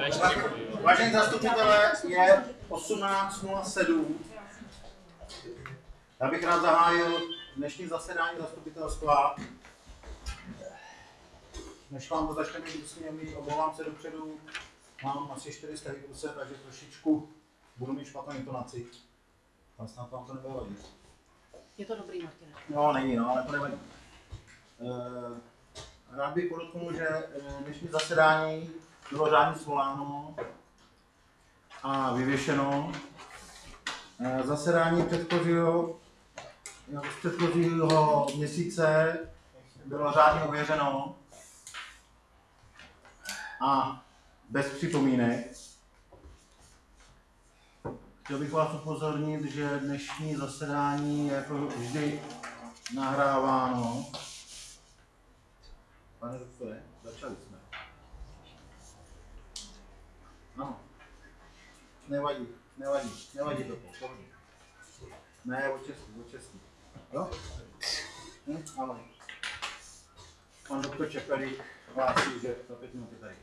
Vážení zastupitelé, je 18:07. Já bych rád zahájil dnešní zasedání zastupitelstva. Než vám to začne být usměvný, omlouvám se dopředu. Mám asi 400 hypuse, takže trošičku budu mít špatnou intonaci. Ale snad vám to nebude vadit. Je to dobrý, Martine. No, není, no, ale to nevadí. Rád bych podotknul, že dnešní zasedání bylo řádně svoláno a vyvěšeno. Zasedání předchozího měsíce bylo řádně ověřeno a bez připomínek. Chtěl bych vás upozornit, že dnešní zasedání je jako vždy nahráváno. Pane doktore, začali jsme. Ano. Nevadí to, pohodě. Ne, očestí. Jo? Ale. Pan doktor Čepelík hlásí, že za 5 minut je tady.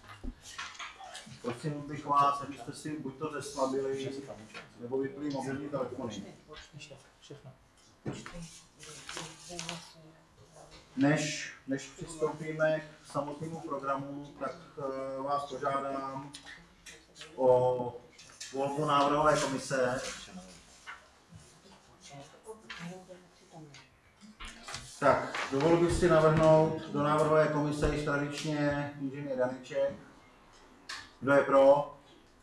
Prosím bych vás, abyste si buď to zeslabili, nebo vypli mobilní telefony. Než přistoupíme k samotnému programu, tak vás požádám o volbu návrhové komise. Tak, dovolil bych si navrhnout do návrhové komise již tradičně inženýr Janiček. Kdo je pro?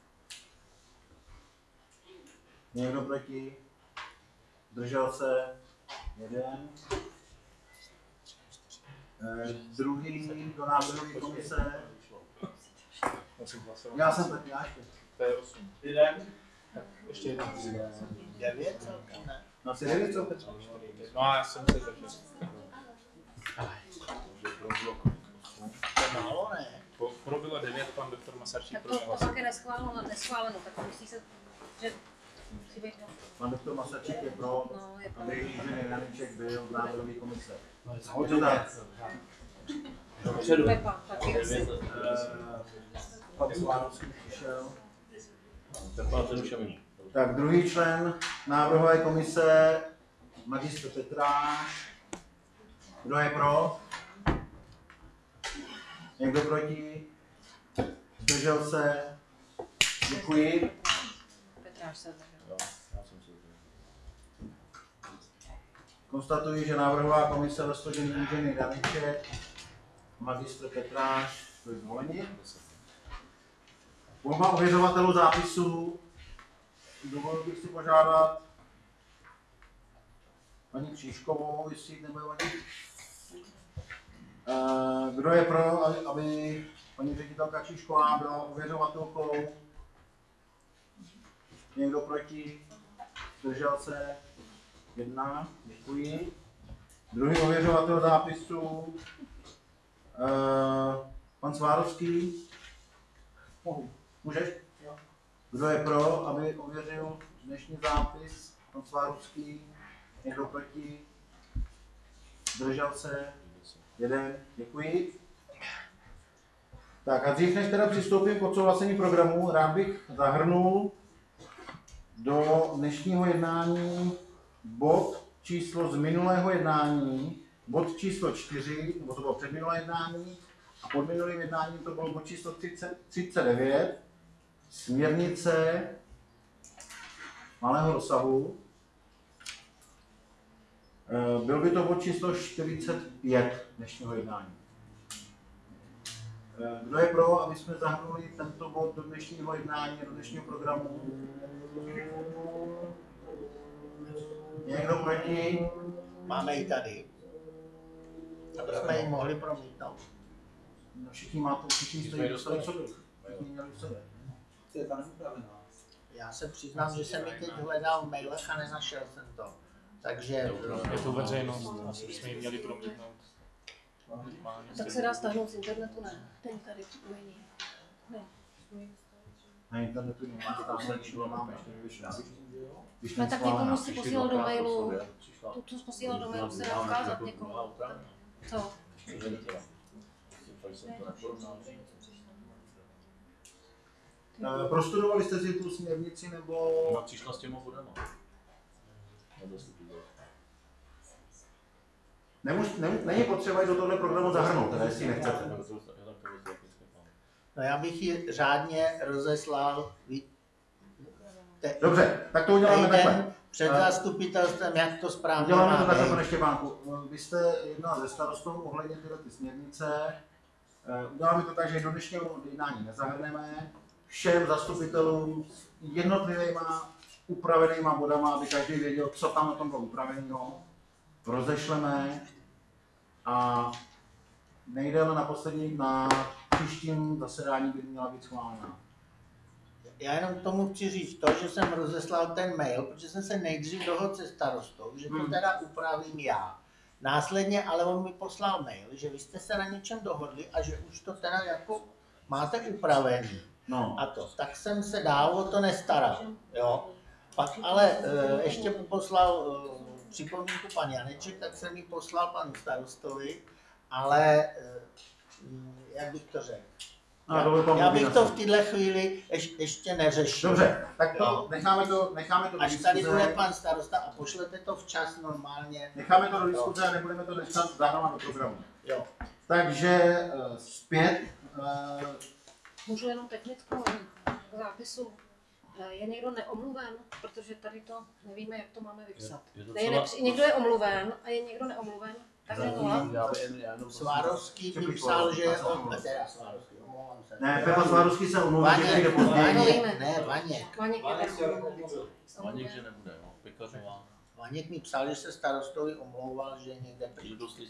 Někdo proti? Zdržel se? Jeden. Druhý do návrhové komise. Já jsem proti, To je 8. Jeden. Ještě jeden. 9 celkem, ne? No asi 9 celkem. No a já jsem se držel. To je málo, ne? Pro bylo 9, pan doktor Masaryčík Tak pro to pak je neschváleno, tak myslí se, že musí být to. Pan doktor Masaryčík je pro, No, je pro. aby inženýr Janiček byl v návrhové komise. Pepa, taky asi. Pan Svárovský přišel. Zrušený. Tak druhý člen návrhové komise, magistr Petráš. Kdo je pro? Někdo proti? Zdržel se? Děkuji. Petráš se zdržel. Konstatuji, že návrhová komise ve složení inženýr Janiček, magistr Petráš, byli zvoleni. Volba ověřovatelů zápisů. Dovolil bych si požádat paní Křížkovou, jestli nebude vadit. Kdo je pro, aby paní ředitelka Křížková byla ověřovatelkou? Někdo proti? Zdržel se? 1, děkuji. Druhý ověřovatel zápisu, pan Svárovský. Můžeš? Jo. Kdo je pro, aby ověřil dnešní zápis? Pan Svárovský. Někdo proti? Zdržel se? 1, děkuji. Tak a dřív než teda přistoupím k odsouhlasení programu, rád bych zahrnul do dnešního jednání bod číslo z minulého jednání, bod číslo 4, nebo to bylo předminulé jednání, a pod minulým jednáním to bylo bod číslo 39, směrnice malého rozsahu. Byl by to bod číslo 45 dnešního jednání. Kdo je pro, aby jsme zahrnuli tento bod do dnešního jednání, do dnešního programu? Někdo proti? Máme ji tady. Aby jsme ji mohli promítnout. No, všichni stojí do sebe. Všichni měli v sebe. To je ta neupravená. Já se přiznám, že jsem ji teď hledal v mailech a nenašel jsem to. Takže... Je to veřejnost, asi bychom ji měli promítnout. Tak se dá stáhnout z internetu, ne? Ten tady připojení. Ne. Na internetu nemáme, ještě nevyšlo. No tak někomu si posílal do mailu, tu posílal do mailu, se dá ukázat někomu. Co? Prostudovali jste si tu směrnici nebo... Ona přišla s těma vodama. Není potřeba ji do tohle programu zahrnout, teda jestli nechcete. No já bych ji řádně rozeslal Dobře, tak to uděláme takhle. před zastupitelstvem, jak to správně Uděláme má to takhle, být. pane Štěpánku. Vy jste jednal se starostou ohledně tyhle ty směrnice. Uděláme to tak, že do dnešního jednání nezahrneme. Všem zastupitelům s jednotlivýma upravenýma bodama, aby každý věděl, co tam na tom bylo upraveného. Rozešleme a nejdéle na příštím zasedání by měla být schválena. Já jenom k tomu chci říct to, že jsem rozeslal ten mail, protože jsem se nejdřív dohodl se starostou, že to teda upravím já. Následně ale on mi poslal mail, že vy jste se na něčem dohodli a že už to teda jako máte upravený. No. A to, tak jsem se dál o to nestaral, jo. Pak ale ještě mu poslal připomínku pan Janeček, tak jsem ji poslal panu starostovi, ale jak bych to řekl? Já bych to v této chvíli ještě neřešil. Dobře, tak to necháme to Až tady bude pan starosta a pošlete to včas normálně. Necháme to do diskuze a nebudeme to dneska zahrnovat do programu. Jo. Takže zpět. Můžu jenom technickou k zápisu. Je někdo neomluven, protože tady to nevíme, jak to máme vypsat. Někdo je omluven a je někdo neomluven, takže nula. Svárovský mi psal, že je Ne, Pepa Svárovský se omluvil, že jde později. Ne, Vaněk. Vaněk, že nebude, no. Pekařová. Vaněk mi psal, že se starostovi omlouval, že je někde pryč.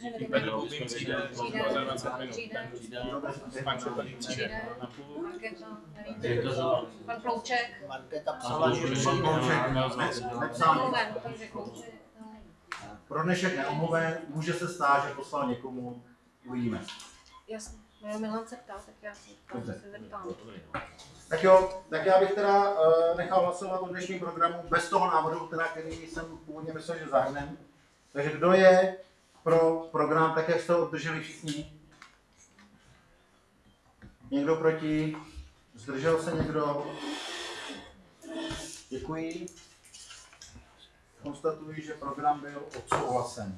Pan Klouček. Markéta psala, že přijde. Omluven, takže Klouček. Pro dnešek neomluven, může se stát, že poslal někomu, uvidíme. Jasně, Milan se ptal, tak já se zeptám. Tak jo, tak já bych teda nechal hlasovat o dnešním programu bez toho návrhu, teda, který jsem původně myslel, že zahrnem. Takže kdo je pro program, tak jak jste ho obdrželi všichni? Někdo proti? Zdržel se někdo? Děkuji. Konstatuji, že program byl odsouhlasen.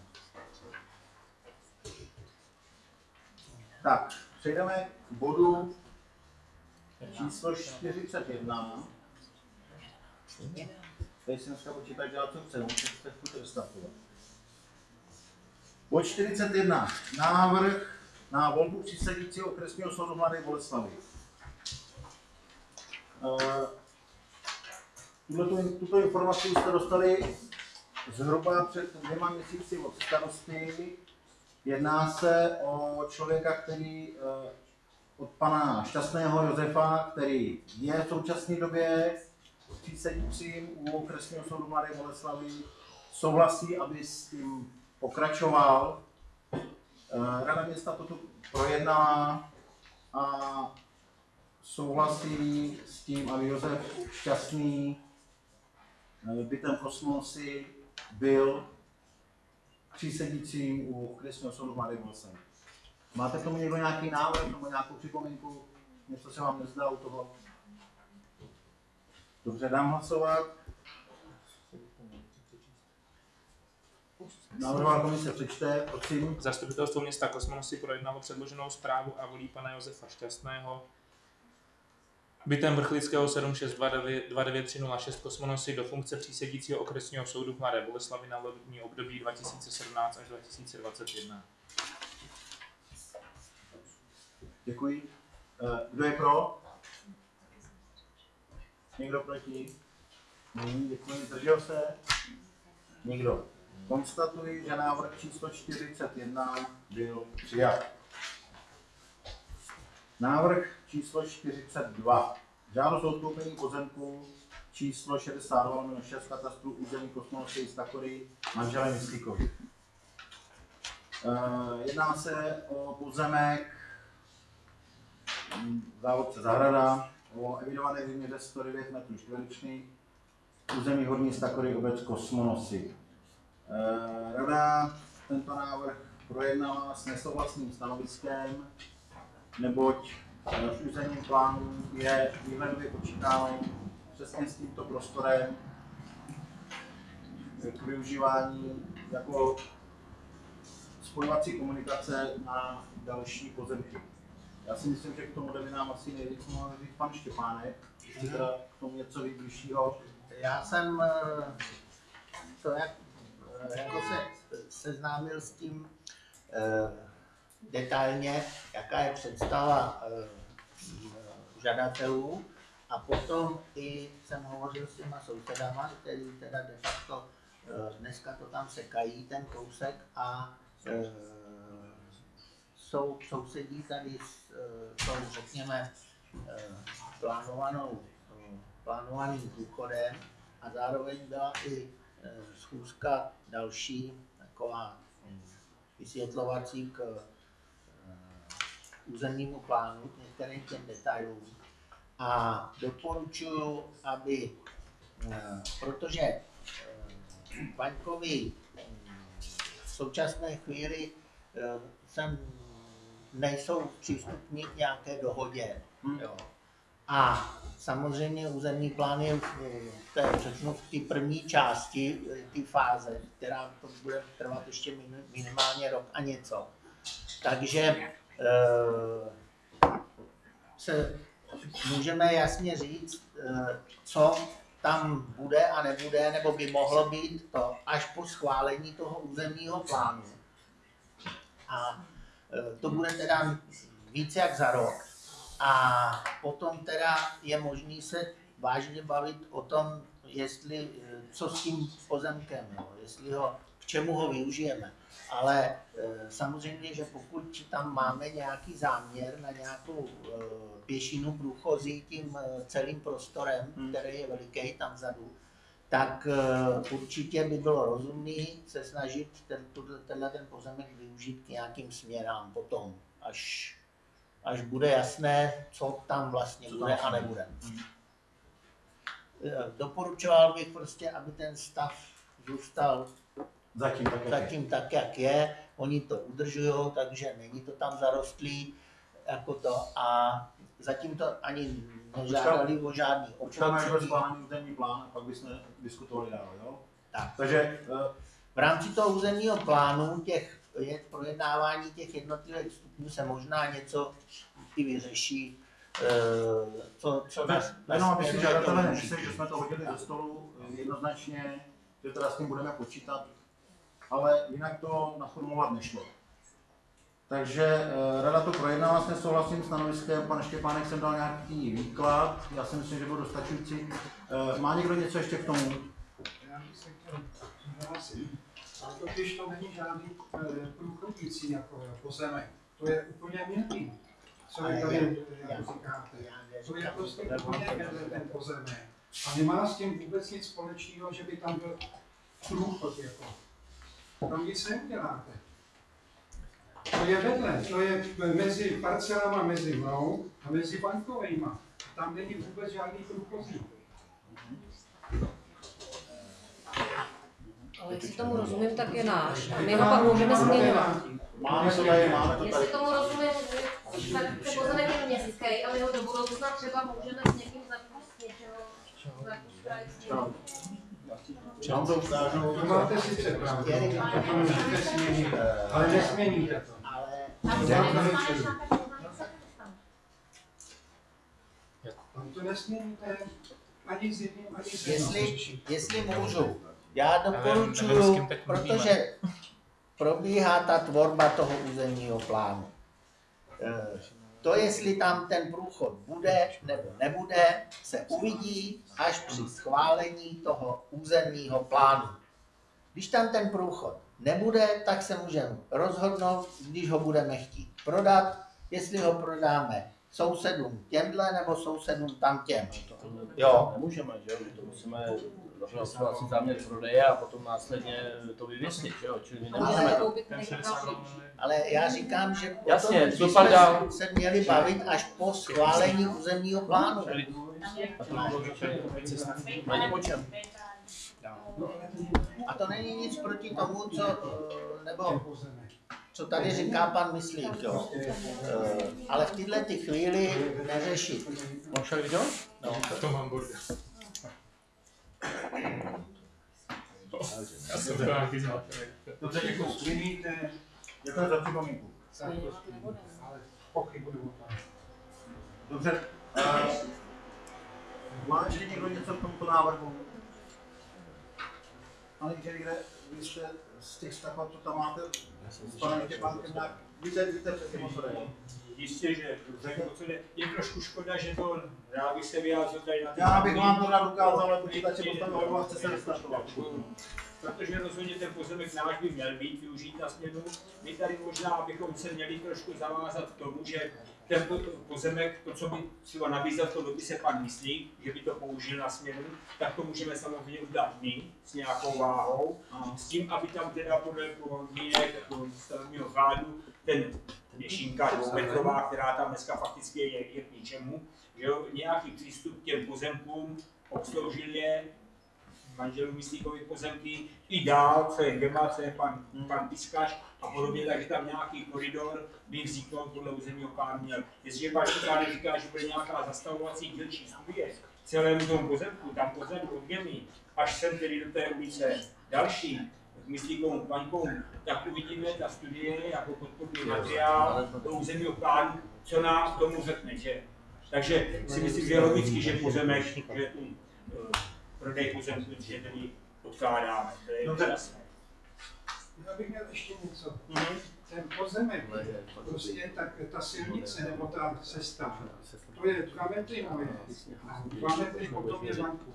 Tak, přejdeme k bodu číslo 41. Tady si dneska počítat dělat, co chce, můžete se chvíli vystartovat. Bod 41. Návrh na volbu přísedícího okresního soudu Mladé Boleslavi. Tuto informaci jste dostali zhruba před 2 měsíci od starosty. Jedná se o člověka, který od pana Šťastného Josefa, který je v současné době přísedícím u okresního soudu Mladé Boleslavi, souhlasí, aby s tím pokračoval. Rada města toto projednala a souhlasí s tím, aby Josef Šťastný bytem Kosmosy byl přísedícím u okresního soudu Mladé Boleslavi. Máte k tomu někdo nějaký návrh nebo nějakou připomínku? Něco se vám nezdá u toho? Dobře, dám hlasovat. Návrhová komise přečte, prosím. Zastupitelstvo města Kosmonosy projednalo předloženou zprávu a volí pana Josefa Šťastného bytem Vrchlického 7629306 Kosmonosy do funkce přísedícího okresního soudu v Mladé Boleslavi na volební období 2017 až 2021. Děkuji. Kdo je pro? Někdo proti? Děkuji. Zdržel se? Nikdo. Konstatuji, že návrh číslo 41 byl přijat. Návrh číslo 42. Žádost o odkoupení pozemku číslo 62/6 katastru území Kosmonosy Stakory manželé Myslíkovi. Jedná se o pozemek závodce zahrada, o evidované výměře 109 m2, území Horní Stakory, obec Kosmonosy. Rada tento návrh projednala s nesouhlasným stanoviskem, neboť v územním plánu je výhledově počítáno přesně s tímto prostorem k využívání jako spojovací komunikace na další pozemky. Já si myslím, že k tomu by nám asi nejvíc mohl říct pan Štěpánek, jestli teda k tomu něco bližšího. Já jsem to jako se seznámil s tím detailně, jaká je představa žadatelů, a potom i jsem hovořil s těma sousedama, kteří teda de facto dneska to tam sekají, ten kousek, a sousedí tady s tou, řekněme, plánovaným důchodem, a zároveň byla i schůzka další, taková vysvětlovací k územnímu plánu, k některým těm detailům. A doporučuji, aby, protože Vaňkovi v současné chvíli nejsou přístupní k nějaké dohodě. Jo. A samozřejmě územní plán je v té první části, té fáze, která to bude trvat ještě minimálně rok a něco. Takže se můžeme jasně říct, co tam bude a nebude, nebo by mohlo být to až po schválení toho územního plánu. A to bude teda víc jak za rok. A potom teda je možný se vážně bavit o tom, jestli, co s tím pozemkem, jo, jestli k čemu ho využijeme. Ale samozřejmě, že pokud tam máme nějaký záměr na nějakou pěšinu průchozí tím celým prostorem, který je veliký tam vzadu, tak určitě by bylo rozumné se snažit tenhle pozemek využít k nějakým směrám potom, až bude jasné, co tam vlastně bude a nebude. Doporučoval bych prostě, aby ten stav zůstal zatím tak, jak je. Oni to udržují, takže není to tam zarostlý jako to, a zatím to ani nežádali o žádný Počkáme, až bude schválený územní plán, a pak bychom diskutovali dál, jo? Tak. Takže v rámci toho územního plánu projednávání těch jednotlivých stupňů se možná něco i vyřeší, co jenom aby si žadatelé nemysleli, že jsme to hodili do stolu jednoznačně, že teda s tím budeme počítat, ale jinak to naformulovat nešlo. Takže rada to projednala s nesouhlasným stanoviskem, pan Štěpánek jsem dal nějaký výklad, já si myslím, že byl dostačující. Má někdo něco ještě k tomu? Já bych se chtěl souhlasit. Ale totiž to není žádný průchodící jako pozemek. To je úplně mimo. Co vy tady říkáte? To je prostě úplně vedle ten pozemek. A nemá s tím vůbec nic společného, že by tam byl průchod jako. Tam nic neuděláte. To je vedle, to je mezi parcelama mezi mnou a mezi bankovejma. Tam není vůbec žádný průchozí. Ale jestli tomu rozumím, tak je náš. A my ho pak můžeme změňovat. Máme to tady. Jestli tomu rozumím, tak ten pozemek je městský a my ho do budoucna třeba můžeme s někým zapustit, Vám to ukážu. To máte sice pravdu, to můžete změnit, ale nesměníte to. Tam to nesměníte ani s jedním, ani s jedním. Jestli můžu, já doporučuji, protože probíhá ta tvorba toho územního plánu. To, jestli tam ten průchod bude nebo nebude, se uvidí až při schválení toho územního plánu. Když tam ten průchod nebude, tak se můžeme rozhodnout, když ho budeme chtít prodat, jestli ho prodáme sousedům těmhle nebo sousedům tamtěm. Jo, nemůžeme, že jo, to musíme rozhlasovat si záměr prodeje a potom následně to vyvěsit, že jo, čili my nemůžeme to. Ale já říkám, že Jasně, potom bychom se měli bavit až po schválení územního plánu. A to bylo není o čem. A to není nic proti tomu, co, nebo co tady říká pan Myslík, jo. Ale v této chvíli neřešit. On však viděl? No. To mám bordel. Já jsem to nějaký zmatený. Dobře, děkuji. Změníte, Děkuji za připomínku. ale pochybuju o tom. Dobře. Má ještě někdo něco k tomuto návrhu? Pane inženýre, vy jste z těch staveb, co tam máte, s panem Štěpánkem nějak, víte přesně o co jde? Jistě, že je trošku škoda, že to rád bych se vyjádřil tady na Já bych vám to rád ukázal, ale počítače postavil a chce se restartovat. Protože rozhodně ten pozemek náš by měl být využít na směnu. My tady možná, abychom se měli trošku zavázat k tomu, že ten pozemek, to, co by třeba nabízel v tom dopise pan Myslík, že by to použil na směnu, tak to můžeme samozřejmě udělat my s nějakou váhou, s tím, aby tam teda podle podmínek stavebního řádu ten věšinka dvoumetrová, která tam dneska fakticky je k ničemu, že jo, nějaký přístup k těm pozemkům, obsloužil je manželů Myslíkových pozemky i dál, co je Gema, co je pan Piskař a podobně, takže tam nějaký koridor by vzniknout podle územního plánu měl. Jestliže pan Piskař říká, že bude nějaká zastavovací dílčí studie celému tomu pozemku, tam pozadu od Gemy, až sem tedy do té ulice další, k Myslíkovým paňkům, tak uvidíme ta studie jako podporný materiál do územního plánu, co nám tomu řekne, že? Takže si myslím, že je logicky, že pozemek, že prodej pozemku, že tedy odkládáme. To je jasné. Já bych měl ještě něco. Ten pozemek, prostě ta silnice nebo ta cesta, to je 2 metry moje, 2 metry potom je banku.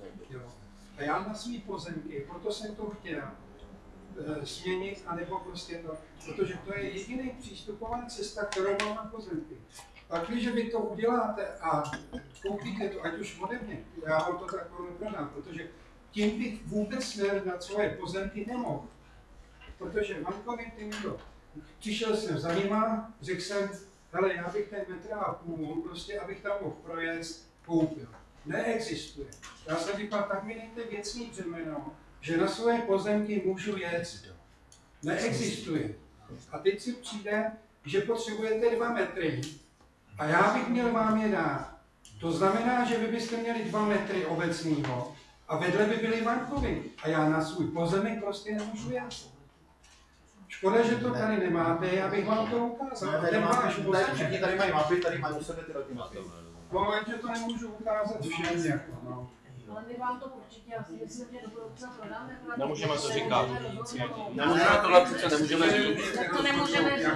A já na svý pozemky, proto jsem to chtěl změnit, anebo prostě to, protože to je jediný přístupová cesta, kterou mám na pozemky. Pak, když vy to uděláte a koupíte to, ať už ode mě, já vám to tak neprodám, protože tím bych vůbec na svoje pozemky nemohl. Protože bankovní ty někdo, přišel jsem za nima, řekl jsem, hele, já bych ten metr a půl, prostě abych tam mohl projet, koupil. Neexistuje. Já jsem říkal, tak mi dejte věcný břemeno, že na svoje pozemky můžu jet. Neexistuje. A teď si přijde, že potřebujete 2 metry a já bych měl vám je dát. To znamená, že vy byste měli 2 metry obecního a vedle by byly bankovy. A já na svůj pozemek prostě nemůžu jet. Škoda, že to tady nemáte, já bych vám to ukázal. Všichni tady mají mapy, tady mají u sebe ty mapy. No, že to nemůžu ukázat všem jako, no. Ale my vám to určitě asi myslím, že do budoucna prodáme. Nemůžeme to říkat. Nemůžeme tohle přece nemůžeme říct. Tak to nemůžeme říct.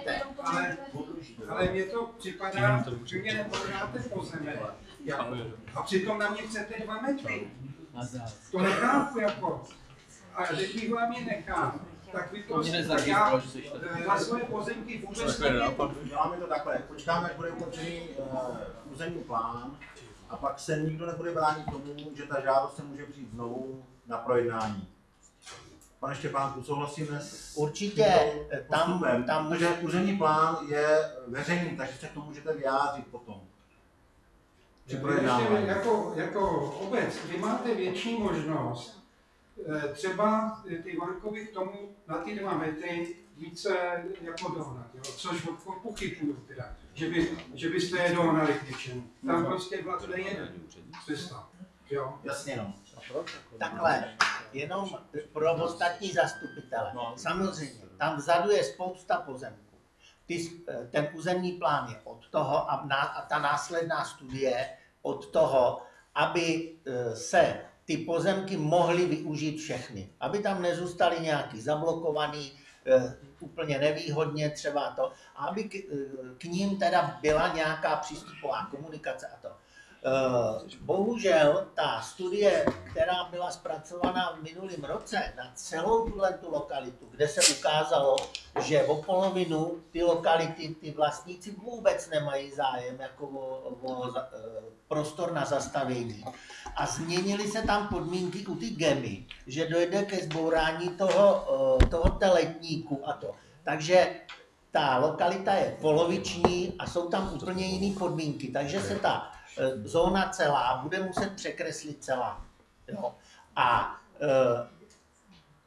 Ale mně to připadá, že mě neprodáte pozemek. A přitom na mě chcete 2 metry. To nechápu jako. A když bych vám je nechal, tak vy to na svoje pozemky vůbec Děláme to takhle, počkáme, až bude ukončený územní plán a pak se nikdo nebude bránit tomu, že ta žádost se může přijít znovu na projednání. Pane Štěpánku, souhlasíme s určitě postupem, tam protože územní plán je veřejný, takže se k tomu můžete vyjádřit potom. Při projednávání. Jako obec, vy máte větší možnost třeba ty bankovy k tomu na ty 2 metry více jako dohnat, jo? Což pochybuju teda, že byste je dohnali k něčemu. Tam prostě vlastně je cesta. Jo? Jasně no. takhle, jenom pro ostatní zastupitele. Samozřejmě, tam vzadu je spousta pozemků. Ten územní plán je od toho a ta následná studie od toho, aby se ty pozemky mohly využít všechny. Aby tam nezůstaly nějaký zablokovaný, úplně nevýhodně třeba to, a aby k ním teda byla nějaká přístupová komunikace a to. Bohužel ta studie, která byla zpracovaná v minulém roce na celou tu lokalitu, kde se ukázalo, že o polovinu ty lokality, ty vlastníci vůbec nemají zájem jako o prostor na zastavění. A změnily se tam podmínky u ty Gemy, že dojde ke zbourání toho teletníku a to. Takže ta lokalita je poloviční a jsou tam úplně jiné podmínky, takže se ta zóna celá bude muset překreslit celá. Jo? A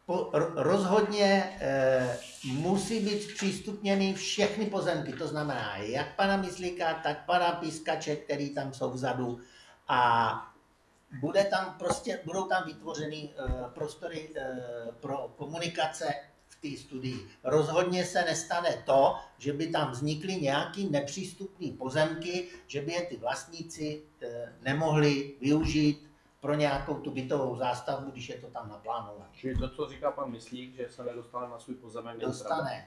rozhodně musí být zpřístupněny všechny pozemky, to znamená jak pana Myslíka, tak pana Pískače, který tam jsou vzadu, a budou tam vytvořeny prostory pro komunikace v té studii. Rozhodně se nestane to, že by tam vznikly nějaký nepřístupné pozemky, že by je ty vlastníci nemohli využít pro nějakou tu bytovou zástavbu, když je to tam naplánované. Čili to, co říká pan Myslík, že se nedostane na svůj pozemek, Dostane.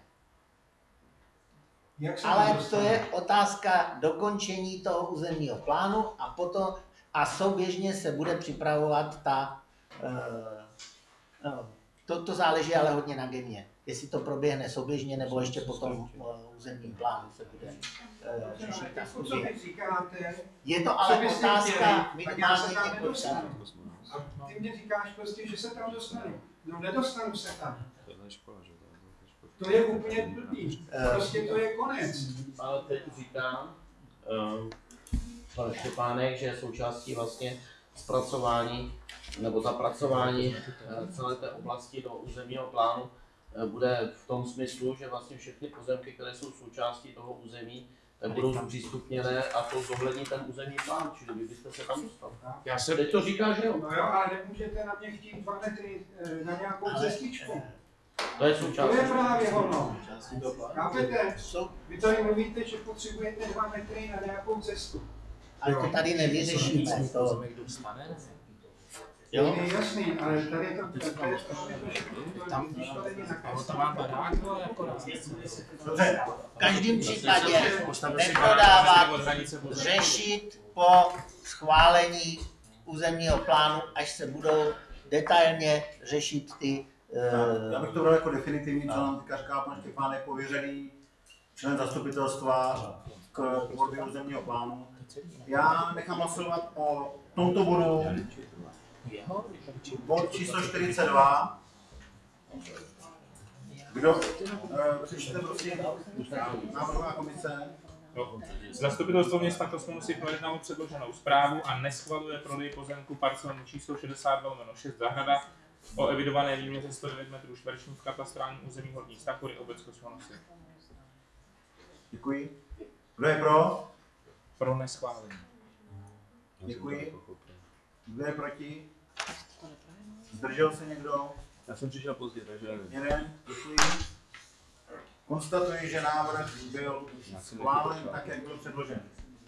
Jak se Ale to dostane? je otázka dokončení toho územního plánu a potom souběžně se bude připravovat to záleží ale hodně na GEMě. Jestli to proběhne souběžně, nebo ještě potom územním plánu se bude řešit ta Co studie. vy říkáte, Je to ale co byste otázka chtěli, tak já minimálně se tam několik nedostanu. A ty mě říkáš prostě, že se tam dostanu. No nedostanu se tam. To je úplně blbý. Prostě to je konec. Ale teď říkám, pan Štěpánek, že je součástí vlastně zpracování nebo zapracování celé té oblasti do územního plánu bude v tom smyslu, že vlastně všechny pozemky, které jsou součástí toho území, tak budou zpřístupněné a to zohlední ten územní plán, čili vy byste se tam dostali. Teď to říká, že jo? No jo, ale nemůžete na mě chtít 2 metry na nějakou cestičku. To je součástí. To je právě ono. Chápete? Vy tady mluvíte, že potřebujete 2 metry na nějakou cestu. Ale to tady nevyřešíme. Jo? Je jasný, ale tady to tam má barák, Dobře, v každém případě neprodávat, řešit po schválení územního plánu, až se budou detailně řešit ty... Já bych to bral jako definitivní, co nám teďka říká pan Štěpánek, pověřený člen zastupitelstva k tvorbě územního plánu. Já nechám hlasovat o tomto bodu, bod číslo 42. Kdo přečte prosím návrhová komise? Zastupitelstvo města Kosmonosy projednalo předloženou zprávu a neschvaluje prodej pozemku parcelní číslo 62/6 zahrada o evidované výměře 109 m2 v katastrálním území Horní Stachory, obec Kosmonosy. Děkuji. Kdo je pro? Pro neschválení. Děkuji. Kdo je proti? Zdržel se někdo? Já jsem přišel pozdě, takže nevím. Jeden. Děkuji. Konstatuji, že návrh byl schválen tak, jak byl předložen.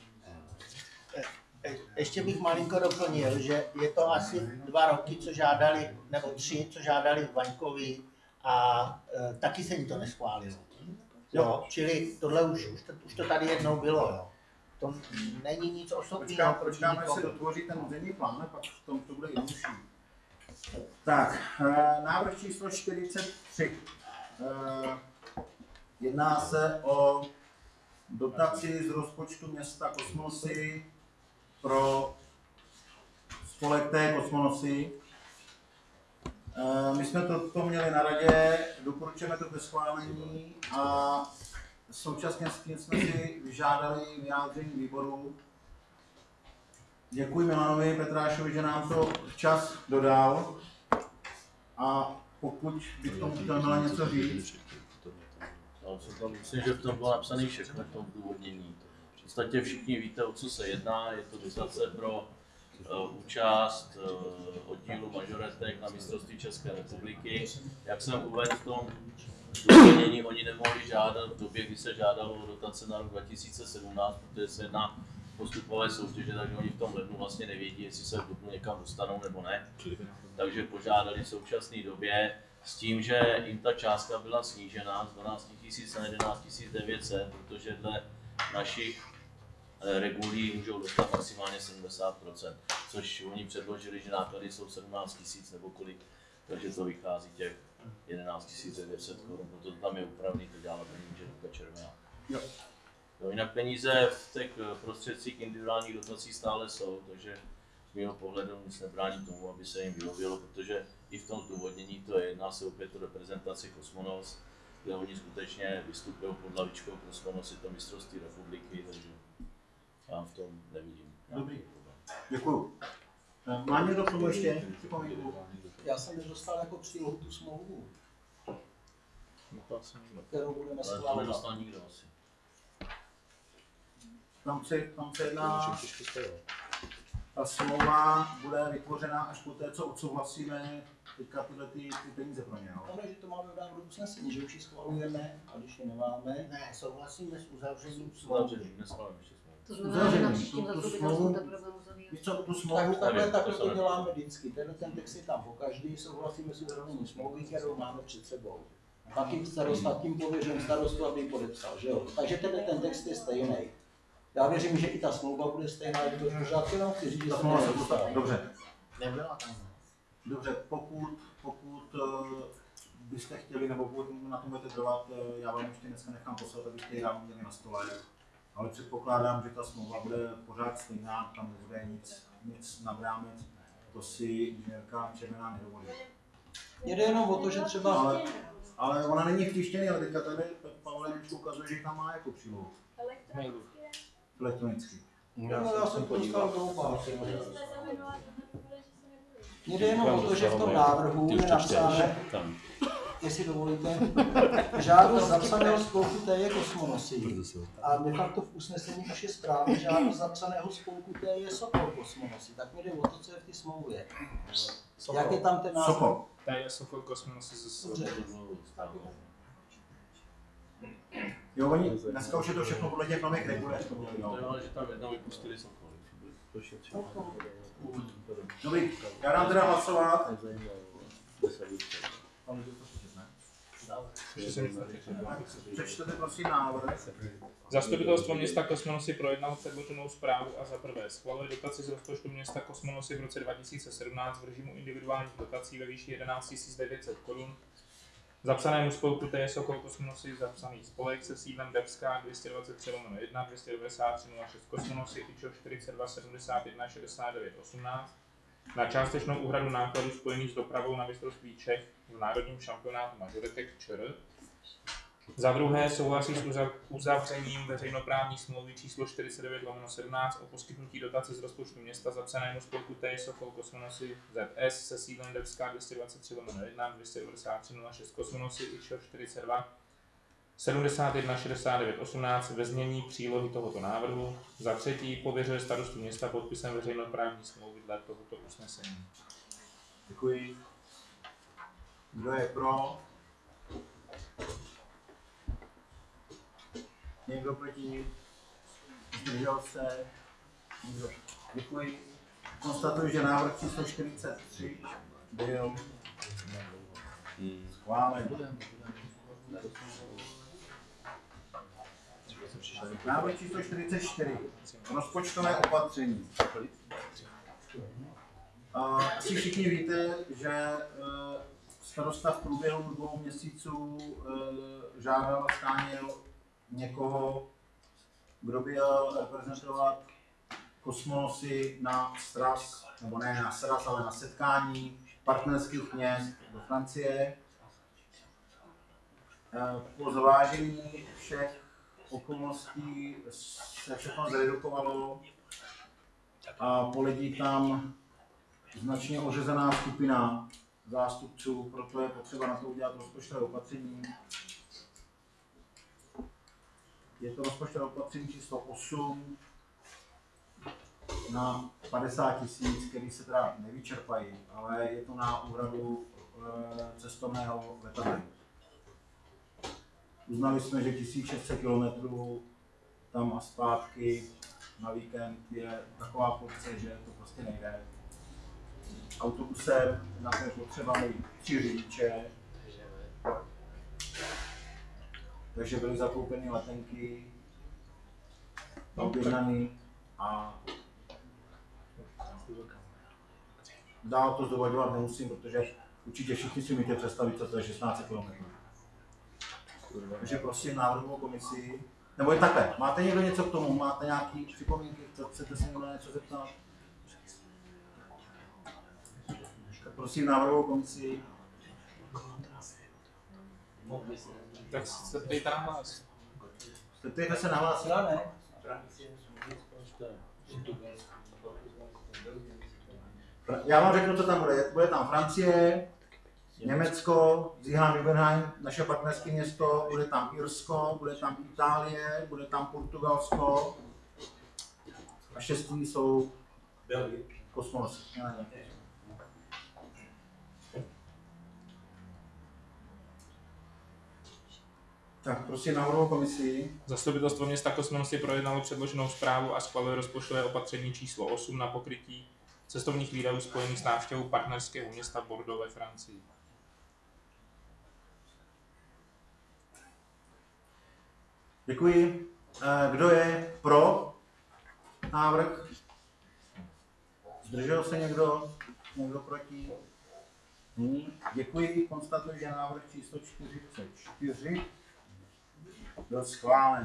Ještě bych malinko doplnil, že je to asi 2 roky, co žádali, nebo 3, co žádali v Vaňkovi a taky se jim to neschválilo. Jo, čili tohle už to tady jednou bylo, jo. To není nic osobního. Počkáme, až se dotvoří ten územní plán, a pak v tom to bude jednodušší. Tak, návrh číslo 43. Jedná se o dotaci z rozpočtu města Kosmonosy pro spolek té Kosmonosy. My jsme to měli na radě, doporučujeme to ke schválení a současně s tím jsme si vyžádali vyjádření výboru. Děkuji Milanovi Petrášovi, že nám to včas dodal a pokud by k tomu chtěl Milan něco říct. Myslím, že v tom bylo napsané všechno v tom důvodnění. V podstatě všichni víte, o co se jedná. Je to dotace pro účast oddílu majoretek na mistrovství České republiky. Jak jsem uvedl v tom důvodnění, oni nemohli žádat v době, kdy se žádalo o dotace na rok 2017, protože se jedná postupové soutěže, takže oni v tom lednu vlastně nevědí, jestli se v dubnu někam dostanou nebo ne. Takže požádali v současné době s tím, že jim ta částka byla snížena z 12 000 na 11 900, protože dle našich regulí můžou dostat maximálně 70%, což oni předložili, že náklady jsou 17 000 nebo kolik, takže to vychází těch 11 900 korun, to tam je upravený, to dělá paní inženýrka Červená. Jo, jinak peníze v těch prostředcích individuálních dotací stále jsou, takže z mého pohledu nic nebrání tomu, aby se jim vyhovělo, protože i v tom zdůvodnění to jedná se opět o reprezentaci Kosmonos, kde oni skutečně vystupují pod hlavičkou Kosmonos, je to mistrovství republiky, takže já v tom nevidím. Dobrý, děkuju. Má někdo k tomu ještě připomínku? Já jsem nedostal jako přílohu tu smlouvu, kterou budeme Ale to schvalovat. nedostal nikdo asi. Tam se jedná, ta smlouva bude vytvořena až po té, co odsouhlasíme teďka ty peníze pro ně. Ale že to máme dát do usnesení, že už ji schvalujeme a když ji nemáme, Ne, souhlasíme s uzavřením Uzavření, smlouvy. neschválím ještě smlouvu. To znamená, že na Uzavření. příštím Tu zastupitelstvu smlouvu- teprve uzavírat. Víš co, tu tak smlouvu, my takhle Nevím, takhle to to nevím. děláme vždycky. Ten text je tam po každý, souhlasíme s uzavřením smlouvy, kterou máme před sebou. Pak jim starosta tím pověřím starostu, aby ji podepsal, že jo? Takže ten text je stejný. Já věřím, že i ta smlouva bude stejná, jak to pořád, jenom chci říct, že ta jsem smlouva se nedostal. dostane. Dobře, Nebyla tam. dobře, pokud byste chtěli, nebo pokud na tom budete trvat, já vám ještě dneska nechám poslat, abyste ji ráno měli na stole. Ale předpokládám, že ta smlouva bude pořád stejná, tam nebude nic nad rámec. To si inženýrka Červená nedovolí. Jde jenom o to, že třeba Ale ona není vtištěný, ale teďka tady Pavel Němečko ukazuje, že ji tam má jako přílohu. Elektronicky. no, já jsem to dostal do oba. Jde jenom o to, že v tom návrhu je napsáno, jestli dovolíte, žádost zapsaného spolku TJ Kosmonosy. A de facto v usnesení už je správně žádost zapsaného spolku TJ Sokol Kosmonosy. Tak mi jde o to, co je v té smlouvě. Jak je tam ten název? Sokol. To je Sokol Kosmonosy ze Dobře. Jo, oni dneska už je to všechno podle těch nových regulérů. To je ale, že tam jednou vypustili Sokol. Dobrý, já dám teda hlasovat. Přečtete prosím návrh. Zastupitelstvo města Kosmonosy projednalo předloženou zprávu a za prvé schvaluje dotaci z rozpočtu města Kosmonosy v roce 2017 v režimu individuálních dotací ve výši 11 900 korun. Zapsanému spolku TJ Sokol Kosmonosy zapsaný spolek se sídlem Debská 223/1 293/06 Kosmonosy IČO 42 71 69 18 na částečnou úhradu nákladů spojených s dopravou na mistrovství Čech v národním šampionátu majoretek ČR. Za druhé souhlasí s uzavřením veřejnoprávní smlouvy číslo 49/17 o poskytnutí dotace z rozpočtu města zapsanému spolku TJ Sokol Kosmonosy ZS se sídlem Debská 223/1 293/06 Kosmonosy IČO 42 71 69 18 ve znění přílohy tohoto návrhu. Za třetí pověřuje starostu města podpisem veřejnoprávní smlouvy dle tohoto usnesení. Děkuji. Kdo je pro? Někdo proti? Zdržel se? Někdo? Děkuji. Konstatuji, že návrh číslo 43 byl schválen. Návrh číslo 44. Rozpočtové opatření. Asi všichni víte, že starosta v průběhu 2 měsíců žádal a scháněl někoho, kdo by měl reprezentovat Kosmonosy na sraz, nebo ne na sraz, ale na setkání partnerských měst do Francie. Po zvážení všech okolností se všechno zredukovalo a poledí tam značně ořezaná skupina zástupců, proto je potřeba na to udělat rozpočtové opatření. Je to rozpočtové opatření číslo 8 na 50 000, který se teda nevyčerpají, ale je to na úhradu cestovného letadla. Uznali jsme, že 1600 km tam a zpátky na víkend je taková porce, že to prostě nejde. Autobusem na to je potřeba mít 3 řidiče, takže byly zakoupeny letenky, objednaný a dál to zdovaďovat nemusím, protože určitě všichni si můžete představit, co to je 16 km. Takže prosím návrhovou komisi, nebo je takhle, máte někdo něco k tomu, máte nějaké připomínky, chcete se někdo něco zeptat? Tak prosím návrhovou komisi. Tak se ptejte na hlas. Zeptejte se na hlas. Já ne. Já vám řeknu, co tam bude. Bude tam Francie, Německo, Zíhán Jubenheim, naše partnerské město, bude tam Irsko, bude tam Itálie, bude tam Portugalsko a 6 jsou kosmonosy. Tak prosím návrhovou komisi. Zastupitelstvo města Kosmonosy projednalo předloženou zprávu a schvaluje rozpočtové opatření číslo 8 na pokrytí cestovních výdajů spojených s návštěvou partnerského města Bordeaux ve Francii. Děkuji. Kdo je pro návrh? Zdržel se někdo? Někdo proti? Děkuji. Konstatuji, že návrh číslo 44 byl schválen.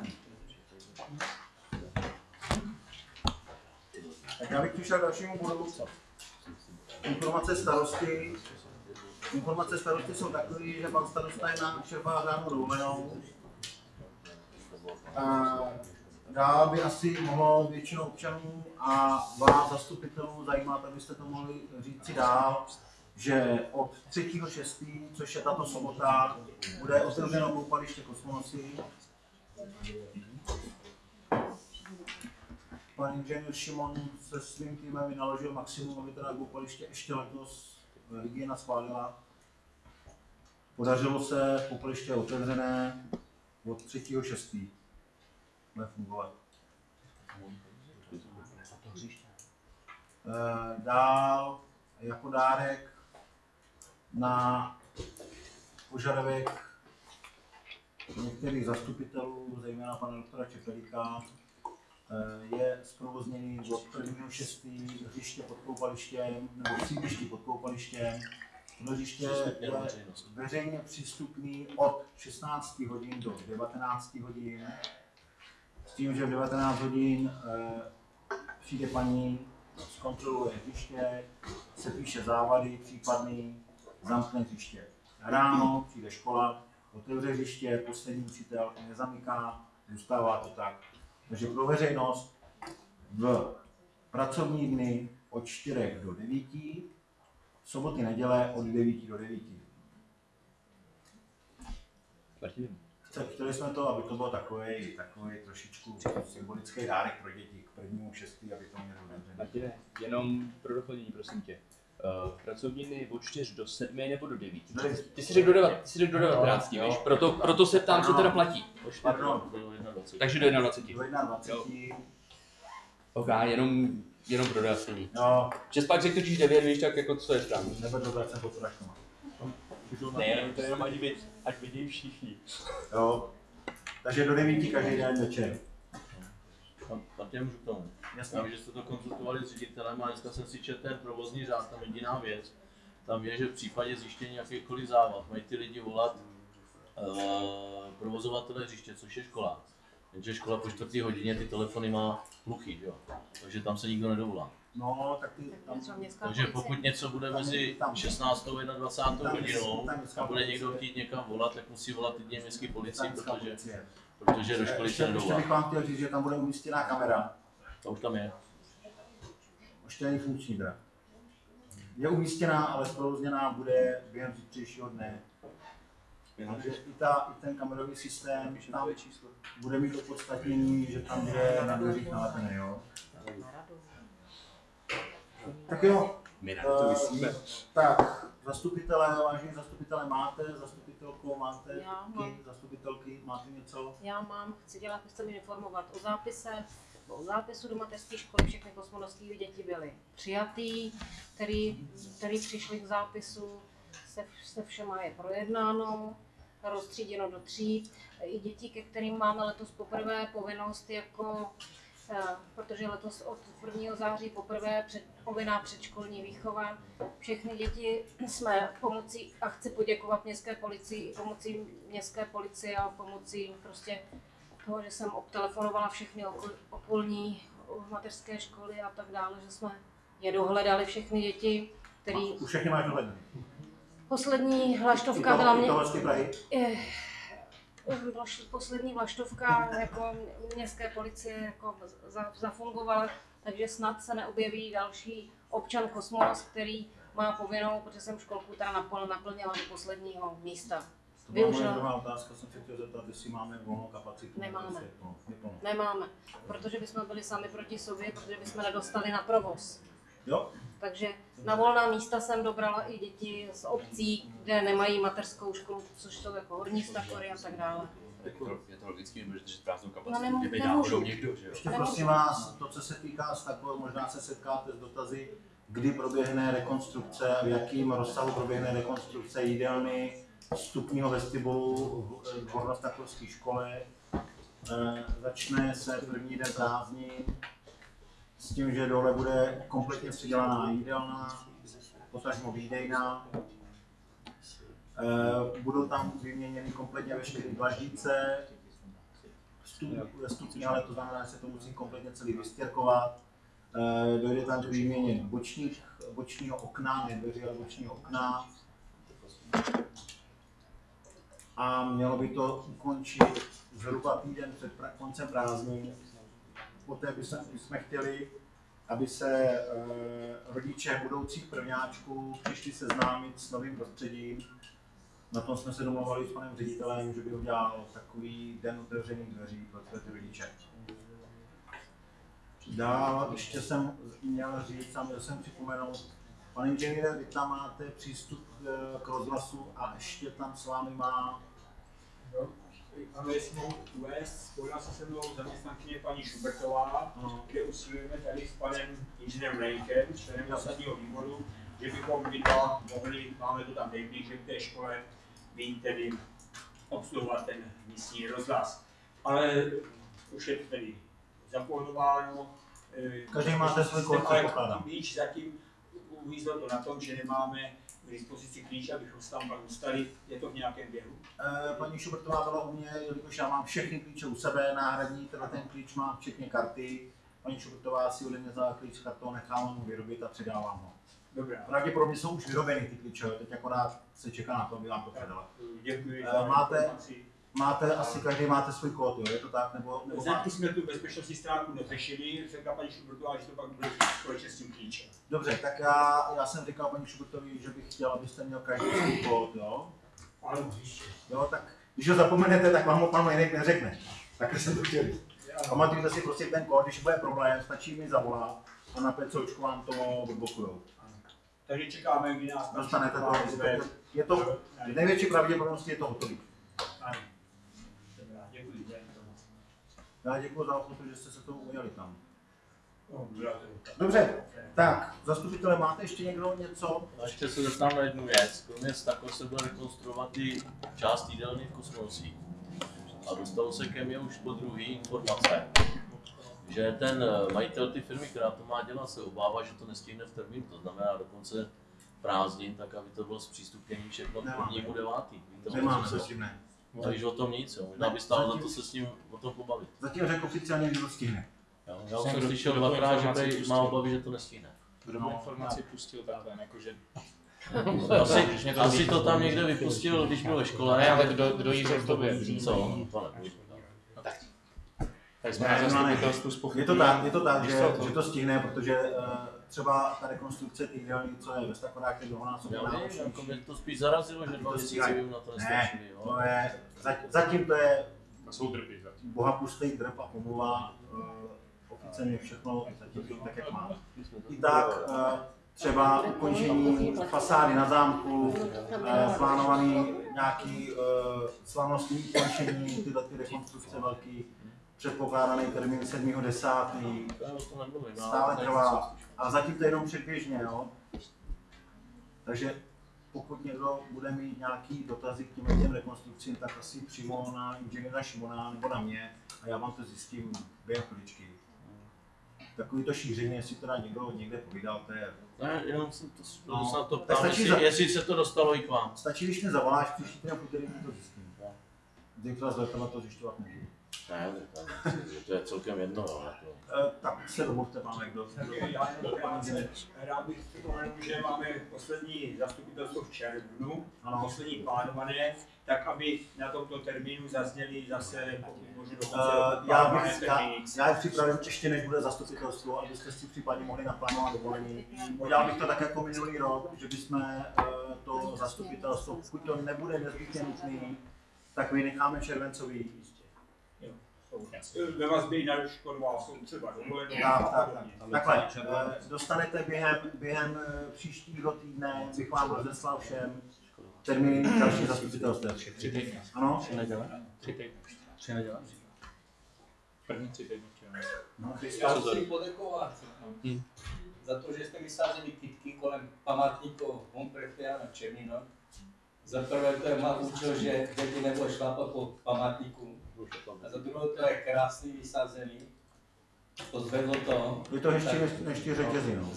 Tak já bych přišel k dalšímu bodu. Informace starosty. Informace starosty jsou takové, že pan starosta je na čerpá řádnou dovolenou. Dál by asi mohlo většinu občanů a vás zastupitelů zajímat, abyste to mohli říct si dál, že od 3.6., což je tato sobota, bude otevřeno koupaliště Kosmonosy. Pan inženýr Šimon se svým týmem vynaložil maximum, aby teda koupaliště ještě letos hygiena schválila. Podařilo se, koupaliště otevřené od 3.6. bude fungovat. Dál jako dárek na požadavek některých zastupitelů, zejména pana doktora Čepelíka, je zprovozněný od 1.6. hřiště pod koupalištěm, nebo sídliště pod koupalištěm. To hřiště je veřejně přístupný od 16 hodin do 19 hodin. S tím, že v 19 hodin přijde paní, zkontroluje hřiště, se píše závady případný, zamkne hřiště. Ráno přijde škola, otevře hřiště, poslední učitel nezamyká, zůstává to tak. Takže pro veřejnost v pracovní dny od 4 do 9, soboty, neděle od 9 do 9. Chtěli jsme to, aby to byl takový trošičku symbolický dárek pro děti k 1.6., aby to měli otevřené. Martine, jenom pro doplnění, prosím tě. Pracovní dny od 4 do 7 nebo do 9? Ty jsi řekl do 19, víš? Proto se ptám, co teda platí. Pardon. Takže do 21. Do 21. Ok, jenom pro dojasnění. No. Že pak řekl totiž 9, víš, tak jako co je správně. Nebo to vracím po poražku. Ne, to jenom ať vidí všichni. Jo. Takže do 9 každý den večer. Tam tě můžu k tomu. Jasně. Vím, že jste to konzultovali s ředitelem a dneska jsem si četl ten provozní řád, tam jediná věc. Tam je, že v případě zjištění jakýchkoliv závad mají ty lidi volat provozovatele hřiště, což je škola. Jenže škola po 4. hodině ty telefony má hluchý, jo. Takže tam se nikdo nedovolá. No, tak ty tam... Takže pokud něco bude mezi 16. a 21. hodinou a bude někdo chtít někam volat, tak musí volat jedině městské policii, protože do školy se nedovolá. Ještě bych vám chtěl říct, že tam bude umístěná kamera. To už tam je. Ještě není funkční teda. Je umístěná, ale zprovozněná bude během zítřejšího dne. Takže i ten kamerový systém tam bude mít opodstatnění, že tam bude na dveřích nalepený, jo. Tak jo, tak zastupitelé, vážení zastupitelé máte, zastupitelku máte, zastupitelky máte něco? Já mám, chci mi informovat o zápise, o zápisu do mateřské školy, všechny kosmonosské děti byly přijatý, který přišli k zápisu, se všema je projednáno, roztříděno do tříd. I děti, ke kterým máme letos poprvé povinnost protože letos od 1. září poprvé povinná předškolní výchova. Všechny děti jsme pomocí, a chci poděkovat městské policii, i pomocí městské policie a pomocí prostě toho, že jsem obtelefonovala všechny okolní mateřské školy a tak dále, že jsme je dohledali všechny děti, který... Už všechny máš dohledaný? Poslední vlaštovka byla mě... Poslední vlaštovka jako městské policie jako zafungovala, takže snad se neobjeví další občan Kosmonos, který má povinnou, protože jsem školku teda naplnila do posledního místa. To byla moje druhá otázka, jsem se chtěl zeptat, jestli máme volnou kapacitu. Nemáme. Nemáme, protože bychom byli sami proti sobě, protože bychom nedostali na provoz. Jo? Takže na volná místa jsem dobrala i děti z obcí, kde nemají mateřskou školu, což jsou jako Horní Stakory a tak dále. Je to logicky, můžete držet prázdnou No, kapacitu, kdyby náhodou někdo, že jo? Ještě prosím vás, to, co se týká Stakor, možná se setkáte s dotazy, kdy proběhne rekonstrukce, v jakým rozsahu proběhne rekonstrukce jídelny, vstupního vestibulu v Hornostakorské škole. Začne se první den prázdnin s tím, že dole bude kompletně předělaná jídelna, potažmo výdejna. Budou tam vyměněny kompletně veškeré dlaždice, vstupní, ale to znamená, že se to musí kompletně celý vystěrkovat. Dojde tam k výměně bočního okna, ne dveří, ale bočního okna. A mělo by to ukončit zhruba týden před koncem prázdnin. Poté bychom chtěli, aby se rodiče budoucích prvňáčků přišli seznámit s novým prostředím. Na tom jsme se domluvili s panem ředitelem, že by udělal takový den otevřených dveří pro ty rodiče. Dál ještě jsem měl říct a měl jsem připomenout, pane inženýre, vy tam máte přístup k rozhlasu a ještě tam s vámi má... Ano, jestli mohu uvést, spojila se mnou zaměstnankyně paní Šubertová, kde usilujeme tady s panem inženýrem Rejkem, členem zásadního výboru, že bychom my dva mohli, máme to tam nejblíže v té škole, být tedy obsluhovat ten místní rozhlas. Ale už je to tedy zapojováno. Každý máte svůj kód, předpokládám. Klíč zatím uvízlo to na tom, že nemáme k dispozici klíč, abychom se tam pak dostali. Je to v nějakém běhu? Paní Šubertová byla u mě, jelikož já mám všechny klíče u sebe, náhradní, teda ten klíč mám včetně karty. Paní Šubertová si ode mě vzala klíč s kartou, nechám mu vyrobit a předávám ho. Dobrá. Pravděpodobně jsou už vyrobeny ty klíče, teď akorát se čeká na to, aby vám to předala. Děkuji. Máte asi každý máte svůj kód, jo? Je to tak? Nebo zatím jsme tu bezpečnostní stránku neřešili, řekla paní Šubertová, že to pak bude společně s tím klíčem. Dobře, tak já jsem říkal paní Šubertovi, že bych chtěl, abyste měl každý svůj kód, jo? Ale jo, tak když ho zapomenete, tak vám ho pan Mejnek neřekne. Takhle jsem to chtěl. Pamatujte si prostě ten kód, když bude problém, stačí mi zavolat a na PCOčku vám to odblokujou. Takže čekáme, kdy nás dostanete to. Je to největší pravděpodobností, je to hotový. Ano. Děkuji za informaci. Já děkuji za ochotu, že jste se toho ujeli tam. Dobře, tak, zastupitele, máte ještě někdo něco? A ještě se zeptám na jednu věc. Kromě Stakor se bude rekonstruovat i část jídelny v Kosmonosích. A dostalo se ke mně už po druhý informace, že ten majitel ty firmy, která to má dělat, se obává, že to nestihne v termínu, to znamená do konce prázdnin, tak aby to bylo zpřístupnění všechno k 1.9. Nemám se s tím, ne. Takže o tom nic, jo. Možná by stálo za to se s ním o tom pobavit. Zatím řekl oficiálně, že to stihne. Jo, já jsem slyšel dvakrát, že má obavy, že to nestihne. Kdo tu informaci pustil takhle, jakože... Asi to tam někde vypustil, když byl ve škole. Ne, ale kdo jí řekl tobě? Co? Tak jsme na zastupitelstvu zpochybnili. Je to tak, že to stihne, protože třeba ta rekonstrukce těch jídelní, co je ve Stakorách, je dlouhonásobně náročnější. Mě to spíš zarazilo, že 2 měsíce vím na to nestačili. To je, zatím to je zatím. bohapustý drp a pomluva, oficiálně všechno zatím tak, jak má. I tak třeba ukončení fasády na zámku, plánovaný nějaký slavnostní ukončení, tyhle ty rekonstrukce velký, předpokládaný termín 7.10. Stále trvá, ale zatím to je jenom předběžně, jo. Takže pokud někdo bude mít nějaký dotazy k těm rekonstrukcím, tak asi přímo na inženýra Šimona nebo na mě a já vám to zjistím během chviličky. Takový to šíření, jestli teda někdo někde povídal, to je... Ne, jenom jsem to se na to ptám, jestli se to dostalo i k vám. Stačí, když mě zavoláš, příští týden v úterý to zjistím. Zítra z letadla to zjišťovat můžu. Ne, to je celkem jedno. Tak se domluvte, máme kdo. Rád bych připomenul, že máme poslední zastupitelstvo v červnu, poslední plánované, tak aby na tomto termínu zazněly zase možná dokonce já připravím ještě než bude zastupitelstvo, abyste si případně mohli naplánovat dovolení. Udělal bych to tak jako minulý rok, že bychom to zastupitelstvo, pokud to nebude nezbytně nutný, tak vynecháme červencový. Ve vazbě na škodová jsou třeba dovolenou. Takhle, dostanete během příštího týdne, bych vám rozeslal všem termín další zastupitelstv. 3 týdny. Ano? 3 neděle? 3 týdny. 3 neděle? První 3 týdny. Já chci poděkovat za to, že jste vysázeli kytky kolem památníku Humprechtera Černina. Za prvé to je má účel, že děti nebo šlapat po památníku. A za druhé to je krásný vysázený. To zvedlo to. Je to ještě řetězí, no.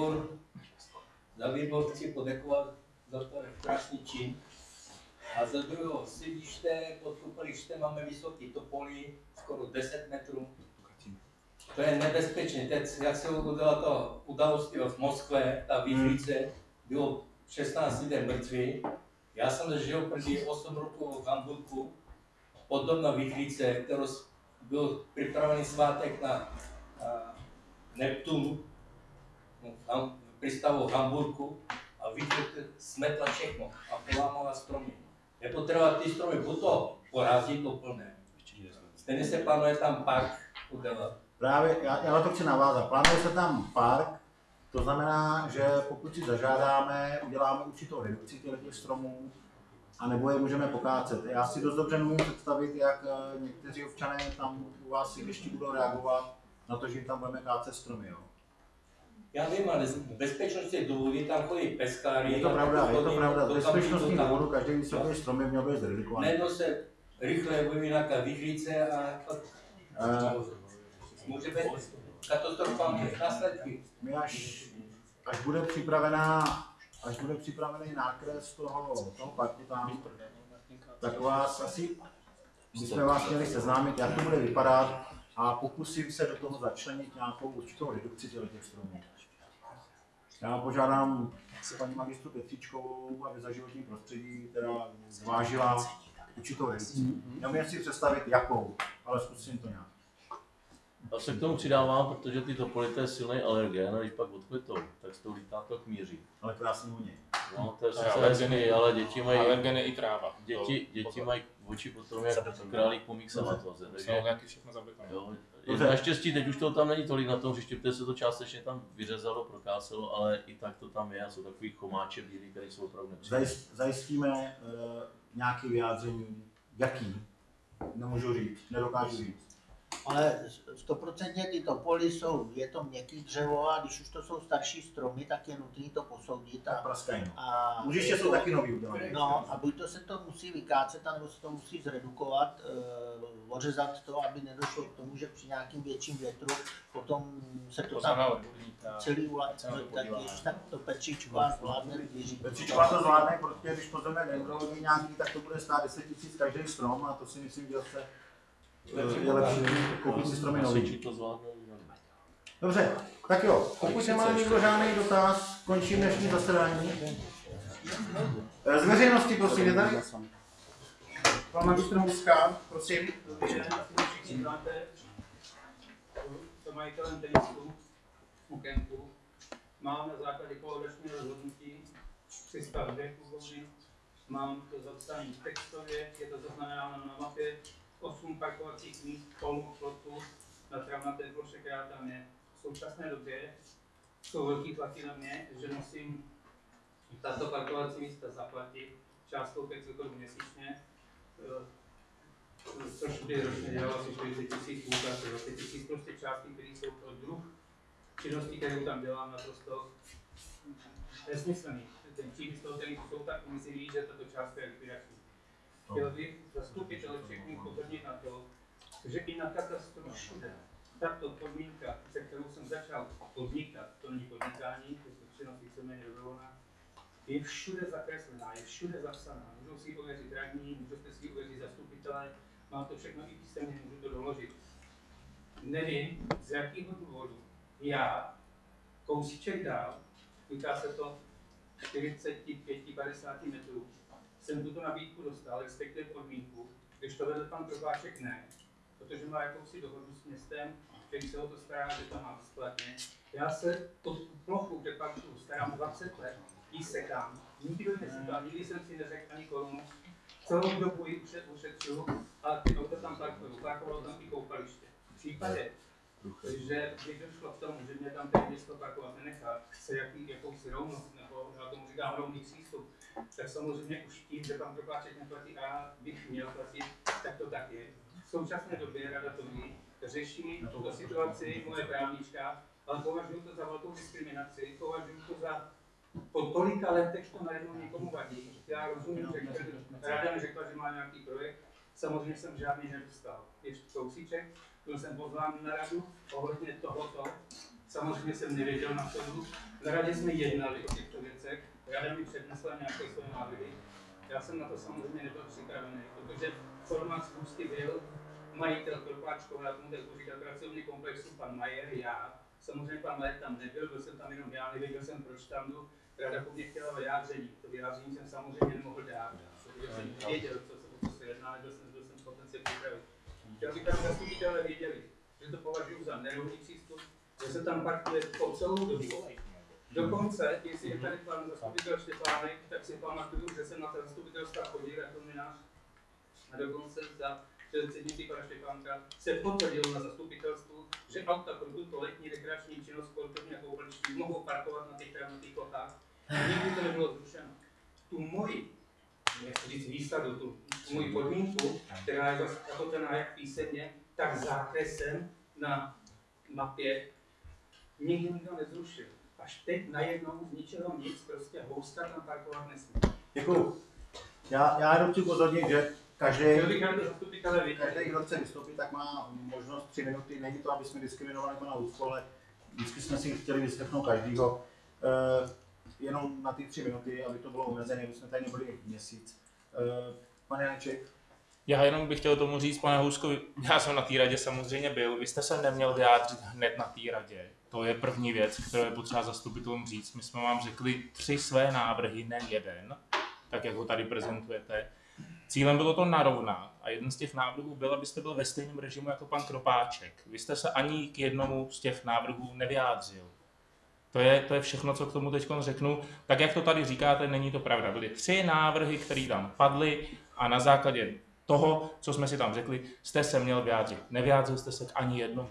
Za výbor chci poděkovat za to krásný čin. A za druhého sídliště, pod kupeliště máme vysoký topolí, skoro 10 metrů. To je nebezpečné. Teď, jak se udělala to události v Moskvě, ta výchlice, bylo 16 lidí mrtví. Já jsem žil před 8 roků v Hamburgu. Podobná výchlice, kterou byl připravený svátek na Neptun v přístavu v Hamburgu a výchlice smetla všechno a polámala stromy. Je potřeba ty stromy buď to porazit úplné. Stejně se plánuje tam park udělat. Právě, já na to chci navázat. Plánuje se tam park, to znamená, že pokud si zažádáme, uděláme určitou redukci těch stromů, a nebo je můžeme pokácet. Já si dost dobře nemůžu představit, jak někteří občané tam u vás sídlišti budou reagovat na to, že jim tam budeme kácet stromy. Jo. Já vím, ale z bezpečnostní důvody tam chodí peskáři. Je to pravda. Z bezpečnostní důvodu každý vysoký strom by měl být zredukovaný. Najednou se rychle objeví nějaká výchlice a může být katastrofální následky. My až bude připravený nákres toho parku tam, tak vás asi bychom vás měli seznámit, jak to bude vypadat a pokusím se do toho začlenit nějakou určitou redukci těch stromů. Já požádám paní magistru Petříčkovou, aby za životní prostředí teda zvážila určitou redukci. Neumím si představit jakou, ale zkusím to nějak. Já se k tomu přidávám, protože ty topoly to je silný alergen a když pak odkvětou, tak s tou lítá to chmíří. Ale krásný voně. No, to je sice hezký, ale děti mají... Alergeny i tráva. Děti mají oči potom jak králík po mixamatoze. Takže všechno zabitné. Naštěstí teď už to tam není tolik na tom hřišti, protože se to částečně tam vyřezalo, prokácelo, ale i tak to tam je a jsou takový chomáče bílý, které jsou opravdu nepříjemné. Zajistíme nějaké vyjádření, jaký? Nemůžu říct, nedokážu říct. Ale 100% ty topoly jsou, je to měkký dřevo a když už to jsou starší stromy, tak je nutné to posoudit. A Můžiště jsou taky nový udělané. No a buď to se to musí vykácet, nebo se to musí zredukovat, ořezat to, aby nedošlo k tomu, že při nějakým větším větru potom se to tam celý tak to Petříčková zvládne vyřídit. Petříčková to zvládne, protože když pozveme neurohodí nějaký, tak to bude stát 10 000 každý strom a to si myslím, že se je lepší koupit si stromy nový. Dobře, tak jo, pokud nemá nikdo žádný dotaz, končím dnešní zasedání. Z veřejnosti, prosím, je tady? Pan magistr Huska, prosím. Všichni znáte s majitelem tenisu u kempu. Mám na základě polovičního rozhodnutí při stavbě kluboví. Mám to zapsané textově, je to zaznamenáno na mapě. 8 parkovacích míst, polů, plotu na travnaté ploše, která tam je. V současné době jsou velký tlaky na mě, že musím tato parkovací místa zaplatit částkou 500 Kč měsíčně, což by ročně dělalo asi 40 000 půlka, 20 000, prostě částky, které jsou pro druh činnosti, kterou tam dělám, naprosto nesmyslný. Ten čím z toho tenisu jsou tak umyslí, že tato částka je likvidační. Chtěl bych zastupitele všechny upozornit na to, že i na katastru všude tato podmínka, se kterou jsem začal podnikat, to není podnikání, to je činnost víceméně dobrovolná, je všude zakreslená, je všude zapsaná. Můžou si ji ověřit radní, můžete si ji ověřit zastupitelé mám to všechno i písemně, můžu to doložit. Nevím, z jakého důvodu já, kousíček dál, týká se to 45-50 metrů, jsem tuto nabídku dostal, respektive podmínku, když to vedl pan Propáček ne, protože má jakousi dohodu s městem, který se o to stará, že to má bezplatně. Já se o plochu, kde pak starám 20 let, ji sekám, nikdo ji nesekal, nikdy jsem si neřekl ani korunu, celou dobu ji ušetřuju, ale ty auta tam parkovalo tam i koupaliště. V případě, že by došlo k tomu, že mě tam ten město parkovat nenechá, chce jakousi rovnost, nebo já tomu říkám rovný přístup, tak samozřejmě už tím, že pan Propáček neplatí a bych měl platit, tak to tak je. V současné době Rada to ví, řeší tuto situaci moje právnička, ale považuji to za velkou diskriminaci, považuji to za po tolika letech to najednou někomu vadí. Já rozumím, že Rada mi řekla, že má nějaký projekt, samozřejmě jsem žádný nedostal. Ještě kousíček, byl jsem pozván na radu ohledně tohoto. Samozřejmě jsem nevěděl na soudu. Na radě jsme jednali o těchto věcech. Rada mi přednesla nějaké své návrhy. Já jsem na to samozřejmě nebyl připravený, protože formát schůzky byl majitel Propáčkova, já tomu tak říkal, pracovní komplexu, pan Majer, já. Samozřejmě pan Majer tam nebyl, byl jsem tam jenom já, nevěděl jsem, proč tam jdu. Rada po mně chtěla vyjádření. To vyjádření jsem samozřejmě nemohl dát, protože jsem nevěděl, co se jedná, nebyl jsem schopen se připravit. Chtěl bych, aby zastupitelé věděli, že to považuji za nerovný přístup, že se tam parkuje po celou dobu. Dokonce, jestli je tady pan zastupitel Štěpánek, tak si pamatuju, že jsem na ten zastupitelstva chodil jako novinář. A dokonce za předsednictví pana Štěpánka se potvrdil na zastupitelstvu, že auta pro tuto letní rekreační činnost sportovní a koupaliští mohou parkovat na těch travnatých plochách. Nikdy to nebylo zrušeno. Tu moji, nechci říct výsadu, tu moji podmínku, která je zakotvená jak písemně, tak zákresem na mapě, nikdy nikdo nezrušil. Až teď najednou z ničeho nic, prostě houska tam parkovat nesmí. Děkuju. Já jenom chci upozornit, že každý, kdo chce vystoupit, tak má možnost 3 minuty. Není to, aby jsme diskriminovali pana Housko, ale vždycky jsme si chtěli vyslechnout každýho. Jenom na ty 3 minuty, aby to bylo omezené, aby jsme tady nebyli měsíc. Pane Janeček. Já jenom bych chtěl tomu říct, pane Housko, já jsem na té radě samozřejmě byl, vy jste se neměl vyjádřit hned na té radě. To je první věc, kterou je potřeba zastupitelům říct. My jsme vám řekli 3 své návrhy, ne jeden, tak jak ho tady prezentujete. Cílem bylo to narovnat a jeden z těch návrhů byl, abyste byl ve stejném režimu jako pan Kropáček. Vy jste se ani k jednomu z těch návrhů nevyjádřil. To je všechno, co k tomu teď řeknu. Tak jak to tady říkáte, není to pravda. Byly 3 návrhy, které tam padly a na základě toho, co jsme si tam řekli, jste se měl vyjádřit. Nevyjádřil jste se k ani jednomu.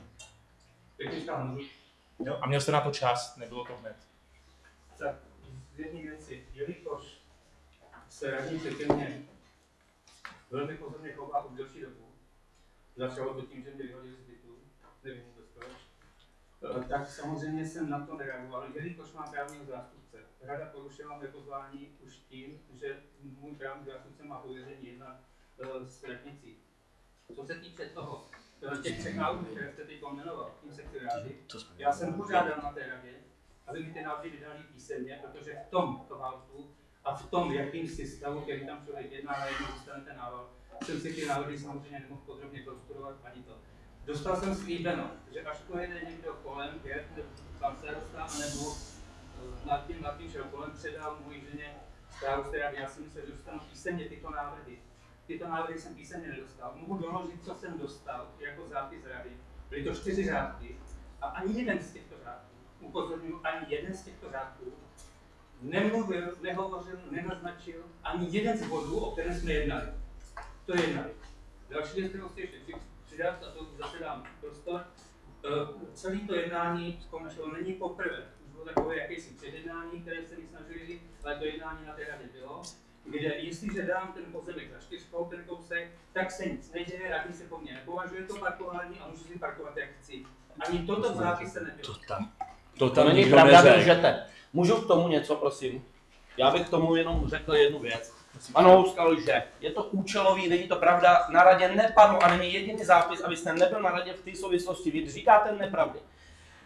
Jo, a měl jste na to čas, nebylo to hned. Tak, z jedné věci, jelikož se radnice ke mně velmi pozorně chová už delší dobu, začalo to tím, že mě vyhodili z bytu, nevím vůbec proč, tak samozřejmě jsem na to nereagoval, jelikož mám právního zástupce. Rada porušila mé pozvání už tím, že můj právní zástupce má pověření jednat s radnicí. Co se týče toho, těch 3 návrhů, které jste teď jmenoval, tím se chci vyjádřit. Já jsem požádal na té radě, aby mi ty návrhy vydali písemně, protože v tom válku a v tom jakýmsi stavu, který tam člověk jedná a jednou dostane ten návrh, jsem si ty návrhy samozřejmě nemohl podrobně prostudovat ani to. Dostal jsem slíbeno, že až pojede někdo kolem, pan starosta, nebo nad tím šel kolem, předal mojí ženě starosti rady. Já si myslel, že dostanu písemně tyto návrhy. Tyto návrhy jsem písemně nedostal. Mohu doložit, co jsem dostal jako zápis rady. Byly to 4 řádky a ani jeden z těchto řádků, upozorňuji, ani jeden z těchto řádků nemluvil, nehovořil, nenaznačil ani jeden z bodů, o kterém jsme jednali. To je jedna věc. Další věc, kterou chci ještě přidat, a to zase dám prostor. Celé to jednání skončilo, není poprvé. Už bylo takové jakési předjednání, které se mi snažili, ale to jednání na té radě bylo, kde jestliže dám ten pozemek za 4, ten kousek, tak se nic neděje, radní se po mně nepovažuje to parkování a můžu si parkovat jak chci. Ani toto v zápise nebylo. To tam není pravda, lžete. Můžu k tomu něco, prosím? Já bych k tomu jenom řekl jednu věc. Pan Houska lže. Je to účelový, není to pravda. Na radě nepadl a není jediný zápis, abyste nebyl na radě v té souvislosti. Vy říkáte nepravdy.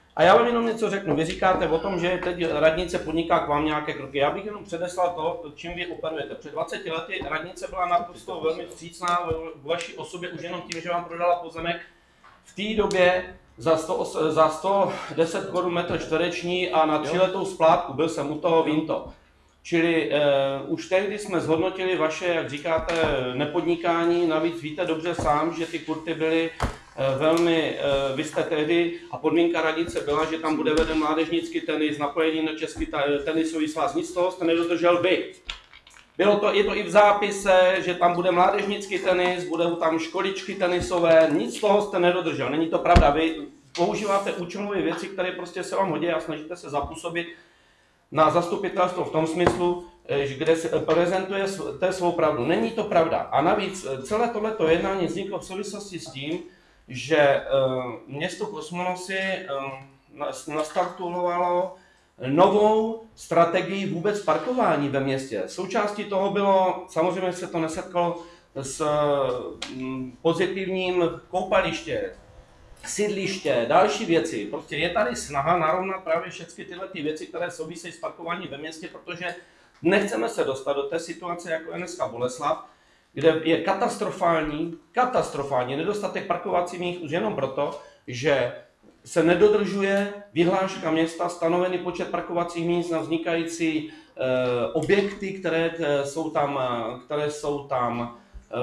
A já vám jenom něco řeknu. Vy říkáte o tom, že teď radnice podniká k vám nějaké kroky. Já bych jenom předeslal to, čím vy operujete. Před 20 lety radnice byla naprosto velmi vstřícná v vaší osobě už jenom tím, že vám prodala pozemek. V té době za 110 korun metr čtvereční a na 3letou splátku, byl jsem u toho, vím to. Čili už tehdy jsme zhodnotili vaše, jak říkáte, nepodnikání, navíc víte dobře sám, že ty kurty byly velmi, vy jste tehdy, a podmínka radnice byla, že tam bude veden mládežnický tenis, napojení na Český tenisový svaz, nic z toho jste nedodržel vy. Je to i v zápise, že tam bude mládežnický tenis, budou tam školičky tenisové, nic z toho jste nedodržel, není to pravda. Vy používáte účelové věci, které prostě se vám hodí a snažíte se zapůsobit na zastupitelstvo v tom smyslu, kde se prezentujete svou pravdu. Není to pravda. A navíc celé tohleto jednání vzniklo v souvislosti s tím, že město Kosmonosy nastartovalo novou strategii vůbec parkování ve městě. Součástí toho bylo, samozřejmě se to nesetkalo s pozitivním koupaliště, sídliště, další věci. Prostě je tady snaha narovnat právě všechny tyhle věci, které souvisejí s parkováním ve městě, protože nechceme se dostat do té situace, jako je dneska Boleslav, kde je katastrofální nedostatek parkovacích míst už jenom proto, že se nedodržuje vyhláška města, stanovený počet parkovacích míst na vznikající objekty, které jsou tam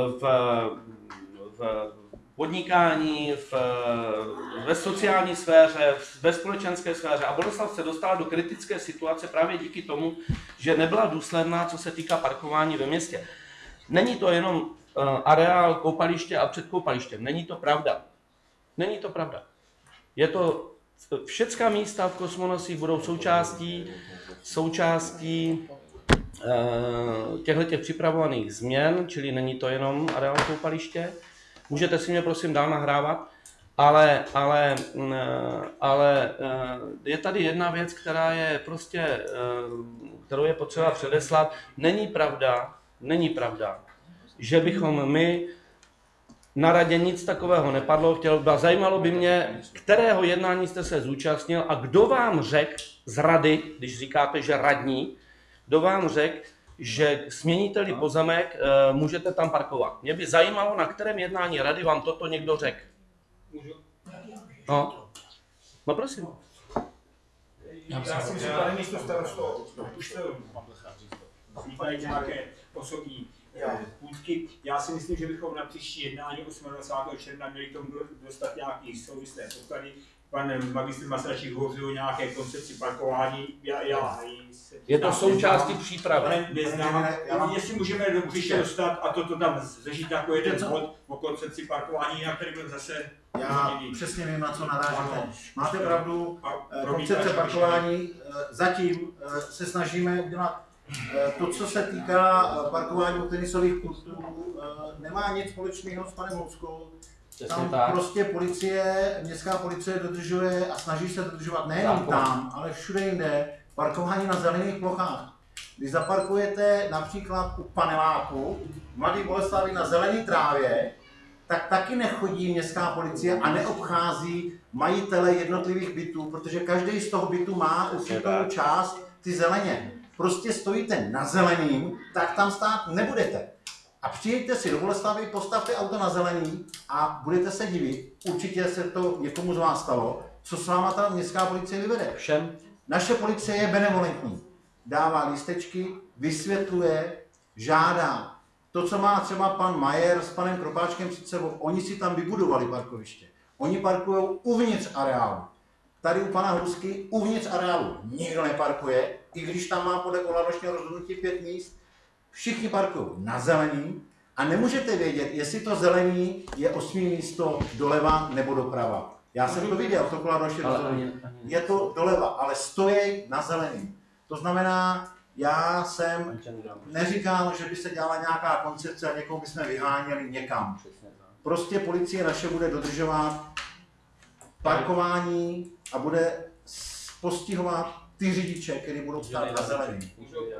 v podnikání, ve sociální sféře, ve společenské sféře. A Boleslav se dostala do kritické situace právě díky tomu, že nebyla důsledná, co se týká parkování ve městě. Není to jenom areál koupaliště a před koupalištěm. Není to pravda. Není to pravda. Je to, všecká místa v Kosmonosích budou součástí těchto připravovaných změn, čili není to jenom areál koupaliště. Můžete si mě prosím dál nahrávat, ale je tady jedna věc, která je prostě, kterou je potřeba předeslat. Není pravda, že bychom my na radě nic takového nepadlo. Zajímalo by mě, kterého jednání jste se zúčastnil a kdo vám řekl z rady, když říkáte, že radní, kdo vám řekl, že směníte-li pozemek, můžete tam parkovat. Mě by zajímalo, na kterém jednání rady vám toto někdo řekl. No prosím. Já si myslím, pane místo starosto, už to vznikají nějaké osobní půdky. Já si myslím, že bychom na příští jednání 28. června měli k tomu dostat nějaký souvislé podklady. Pan magistr Masačík hovořil o nějaké koncepci parkování. Je to součástí přípravy. Jestli můžeme do příště dostat a to tam zažít jako jeden bod o koncepci parkování, jinak tady byl zase... Já přesně vím, na co narážíte. Máte pravdu, koncepce parkování, zatím se snažíme udělat to, co se týká parkování u tenisových kurtů, nemá nic společného s panem Houskou. Tam prostě městská policie dodržuje a snaží se dodržovat nejenom tam, ale všude jinde parkování na zelených plochách. Když zaparkujete například u paneláku v Mladé Boleslavi na zelené trávě, tak taky nechodí městská policie a neobchází majitele jednotlivých bytů, protože každý z toho bytu má určitou část ty zeleně. Prostě stojíte na zeleným, tak tam stát nebudete. A přijeďte si do Boleslavy, postavte auto na zelený a budete se divit, určitě se to někomu z vás stalo, co s váma ta městská policie vyvede. Všem. Naše policie je benevolentní. Dává lístečky, vysvětluje, žádá. To, co má třeba pan Majer s panem Kropáčkem před sebou, oni si tam vybudovali parkoviště. Oni parkují uvnitř areálu. Tady u pana Husky uvnitř areálu nikdo neparkuje, i když tam má podle kohladnočního rozhodnutí 5 míst, všichni parkují na zelený a nemůžete vědět, jestli to zelený je 8. místo doleva nebo doprava. Já jsem to viděl, to kohladnoční rozhodnutí. Je to doleva, ale stojí na zelený. To znamená, já jsem neříkal, že by se dělala nějaká koncepce a někoho bychom vyháněli někam. Prostě policie naše bude dodržovat parkování a bude postihovat ty řidiče, který budou stát na zelený.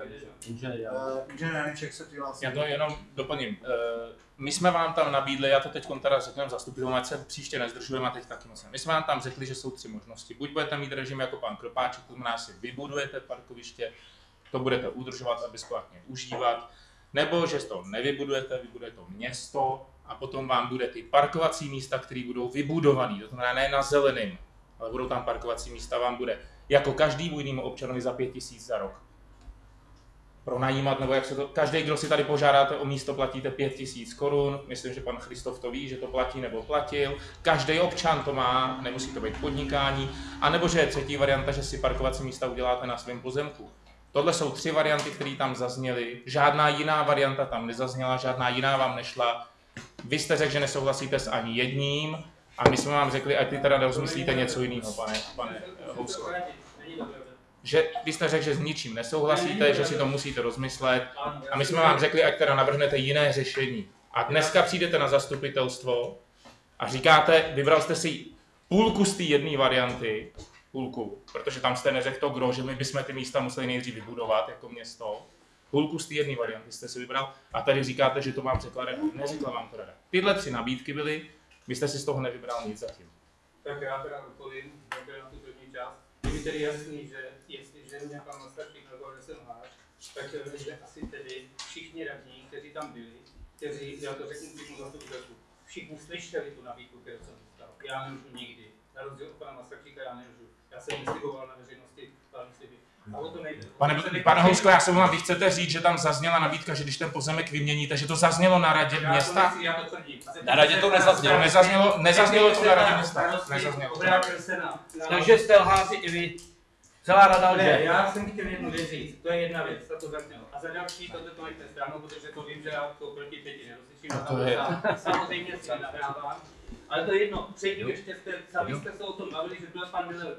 Inženýr Janeček se přihlásí. Já to jenom doplním. My jsme vám tam nabídli, já to teď teda řekneme zastupitelům, ať se příště nezdržujeme a teď taky moc. My jsme vám tam řekli, že jsou 3 možnosti. Buď budete mít režim jako pan Kropáček, to znamená, si vybudujete parkoviště, to budete udržovat a bezplatně užívat, nebo že to nevybudujete, vybuduje to město a potom vám bude ty parkovací místa, které budou vybudované, to znamená ne na zeleným, ale budou tam parkovací místa, vám bude jako každému jinému občanovi za 5 000 za rok pronajímat, nebo jak se to, každý, kdo si tady požádáte o místo, platíte 5 000 korun, myslím, že pan Christof to ví, že to platí nebo platil, každý občan to má, nemusí to být podnikání, anebo že je třetí varianta, že si parkovací místa uděláte na svém pozemku. Tohle jsou 3 varianty, které tam zazněly, žádná jiná varianta tam nezazněla, žádná jiná vám nešla. Vy jste řekl, že nesouhlasíte s ani jedním a my jsme vám řekli, ať ty teda rozmyslíte něco jiného, pane Housko. Že vy jste řekl, že s ničím nesouhlasíte, že si to musíte rozmyslet a my jsme vám řekli, ať teda navrhnete jiné řešení. A dneska přijdete na zastupitelstvo a říkáte, vybral jste si půlku z té jedné varianty, půlku, protože tam jste neřekl to gro, že my bychom ty místa museli nejdřív vybudovat jako město. Půlku z té jedné varianty jste si vybral a tady říkáte, že to vám řekla rada. Neřekla vám to rada. Tyhle 3 nabídky byly, vy jste si z toho nevybral nic zatím. Tak já teda odpovím na tu první část. Je mi tedy jasný, že jestliže mě pan Masaryk nazval, že jsem háč, tak že asi tedy všichni radní, kteří tam byli, kteří, já to řeknu přímo zastupitelstvu, všichni slyšeli tu nabídku, kterou jsem dostal. Já nelžu nikdy. Na rozdíl od pana Masaryka já nelžu. Já jsem nesliboval na veřejnosti hlavní sliby. A o to nejde. Pane Housko, já se vám, vy chcete říct, že tam zazněla nabídka, že když ten pozemek vyměníte, že to zaznělo na radě města? Já to tvrdím. Na radě to nezaznělo. Nezaznělo to na radě města. Nezaznělo. Takže jste lháři i vy. Celá rada lže. Ne, já jsem chtěl jednu věc říct, to je jedna věc, to zaznělo. A za další, to nechte stranou, protože to vím, že já to proti 5 nerozliším. Samozřejmě si nahrávám. Ale to je jedno, předtím ještě sami jste se o tom bavili, že byl pan Miller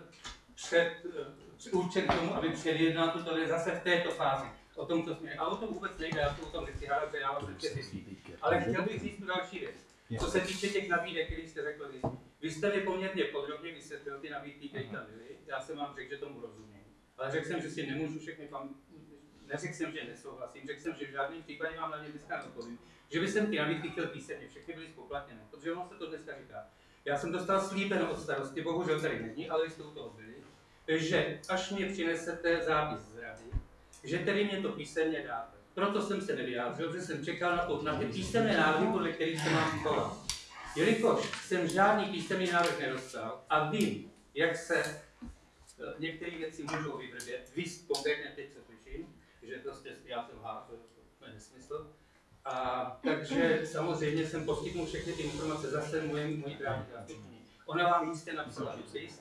určen k tomu, aby předjednal tuto věc zase v této fázi. O tom, co jsme, a o tom vůbec nejde, já to o tom nechci hádat, že já vás nechci. Ale chtěl bych říct tu další věc. Co se týče těch nabídek, které jste řekli, vy jste mi poměrně podrobně vysvětlil ty nabídky, které tam byly. Já jsem vám řekl, že tomu rozumím. Ale řekl jsem, že si nemůžu všechny neřekl jsem, že nesouhlasím, řekl jsem, že v žádném případě vám na ně dneska neodpovím. Že by jsem ty nabídky chtěl písemně, všechny byly spoplatněné, protože ono se to dneska říká. Já jsem dostal slíbeno od starosty, bohužel tady není, ale vy jste u toho byli, že až mě přinesete zápis z rady, že tedy mě to písemně dáte. Proto jsem se nevyjádřil, že jsem čekal na ty písemné návrhy, podle kterých se mám chovat. Jelikož jsem žádný písemný návrh nedostal a vím, jak se některé věci můžou vyvrbět, vy konkrétně teď se tuším, že prostě já jsem hář, to je nesmysl. A takže samozřejmě jsem poskytnul všechny ty informace zase mojí právní zástupkyni. Ona vám jistě napsala dopis,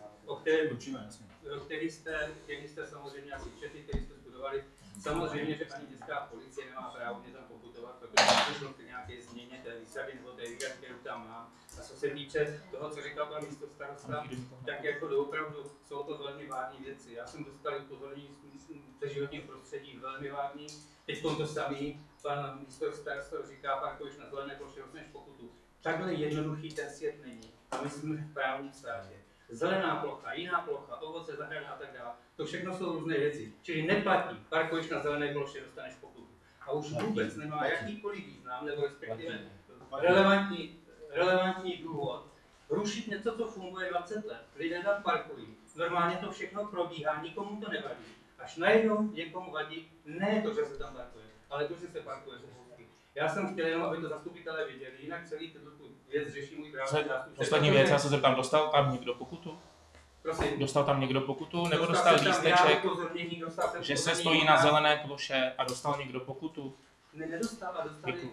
který jste samozřejmě asi četli, který jste studovali. Samozřejmě, že ani městská policie nemá právo mě tam pokutovat, protože došlo k nějaké změně té výsady nebo té výhrady, kterou tam mám. A co se týče toho, co říkal pan místostarosta, tak jako doopravdu jsou to velmi vážné věci. Já jsem dostal upozornění ze životního prostředí velmi vážný. Teď to samý pan místostarosta říká, parkoviště na zelené ploše dostaneš pokutu. Takhle jednoduchý ten svět není. A my jsme v právním státě. Zelená plocha, jiná plocha, ovoce, zahrada a tak dále. To všechno jsou různé věci. Čili neplatí, parkuješ na zelené ploše, dostaneš pokutu. A už vůbec nemá jakýkoliv význam, nebo respektive relevantní důvod rušit něco, co funguje 20 let. Lidé tam parkují. Normálně to všechno probíhá, nikomu to nevadí. Až najednou někomu vadí, ne to, že se tam parkuje, ale to, že se parkuje. Já jsem chtěl jenom, aby to zastupitelé věděli, jinak celý tu věc řeší můj právní zástupce. Poslední věc, já se zeptám, dostal tam někdo pokutu? Prosím. Dostal tam někdo pokutu? Nebo dostal lísteček, že se stojí na zelené ploše a dostal někdo pokutu? Nedostal a dostali.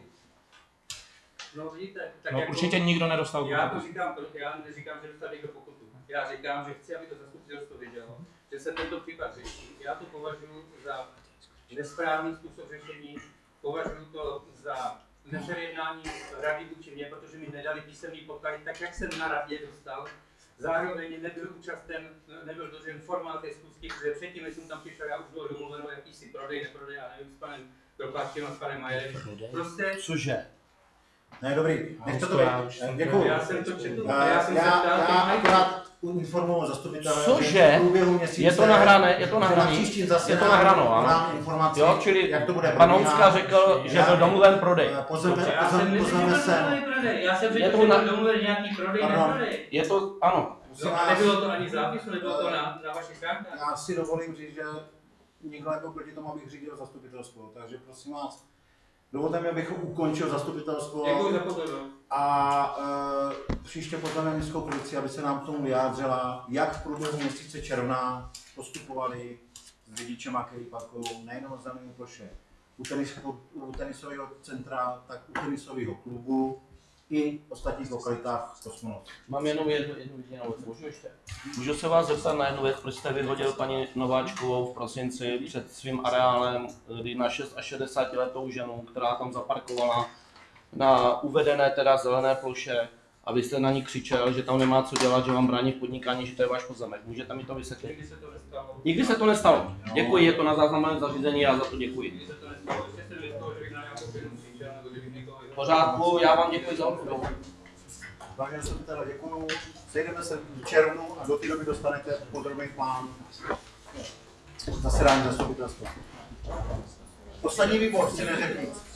No vidíte, tak no, jako, určitě nikdo nedostal pokutu. Já neříkám, že dostal někdo pokutu. Já říkám, že chci, aby to zastupitelstvo vědělo, že se tento případ řeší. Já to považuji za nesprávný způsob řešení. Považuji to za neferjednání rady vůči mě, protože mi nedali písemný podklad, tak jak jsem na radě dostal. Zároveň nebyl účasten, nebyl dodržen formál té schůzky, protože předtím, než jsem tam přišel, já už bylo domluveno jakýsi prodej, neprodej, já nevím, s panem Propáčkem a s panem Majerem. Prostě... Cože? Ne, dobrý, nech to být. Děkuju. Já jsem to četl, já jsem se ptal, informoval zastupitele. Cože? Je to nahrané, je to nahrané. Je to nahráno, ano. Jo, čili jak to bude pan Houska řekl, že byl domluven prodej. Pozveme sem. Já jsem řekl, že byl domluven nějaký prodej, neprodej. Je to, ano. Nebylo to ani zápisu, nebylo to na vašich stránkách. Já si dovolím říct, že nikdo jako proti tomu, abych řídil zastupitelstvo, takže prosím vás, dovolte mi, abych ukončil zastupitelstvo. Děkuji za pozornost. A příště pozveme městskou policii, aby se nám k tomu vyjádřila, jak v průběhu měsíce června postupovali s řidičema, který parkují nejenom na zelené ploše u tenisového centra, tak u tenisového klubu i v ostatních lokalitách Kosmonaut. Mám jenom jednu jedinou věc, můžu ještě? Můžu se vás zeptat na jednu věc, proč jste vyhodil paní Nováčkovou v prosinci před svým areálem, kdy na 60letou ženu, která tam zaparkovala na uvedené teda zelené ploše, a vy jste na ní křičel, že tam nemá co dělat, že vám brání v podnikání, že to je váš pozemek. Můžete mi to vysvětlit? Nikdy se to nestalo. Nikdy se to nestalo. Děkuji, je to na záznamném zařízení, já za to děkuji. Nikdy se to nestalo, že se nestalo, že bych na nějakou firmu křičel, nebo že bych někoho... V pořádku, já vám děkuji za odpověď. Vážení zastupitelé, děkuju. Sejdeme se v červnu a do té doby dostanete podrobný plán zasedání zastupitelstva. Poslední výbor, chci neřekl nic.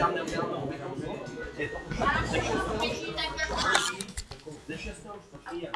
Ze 6. už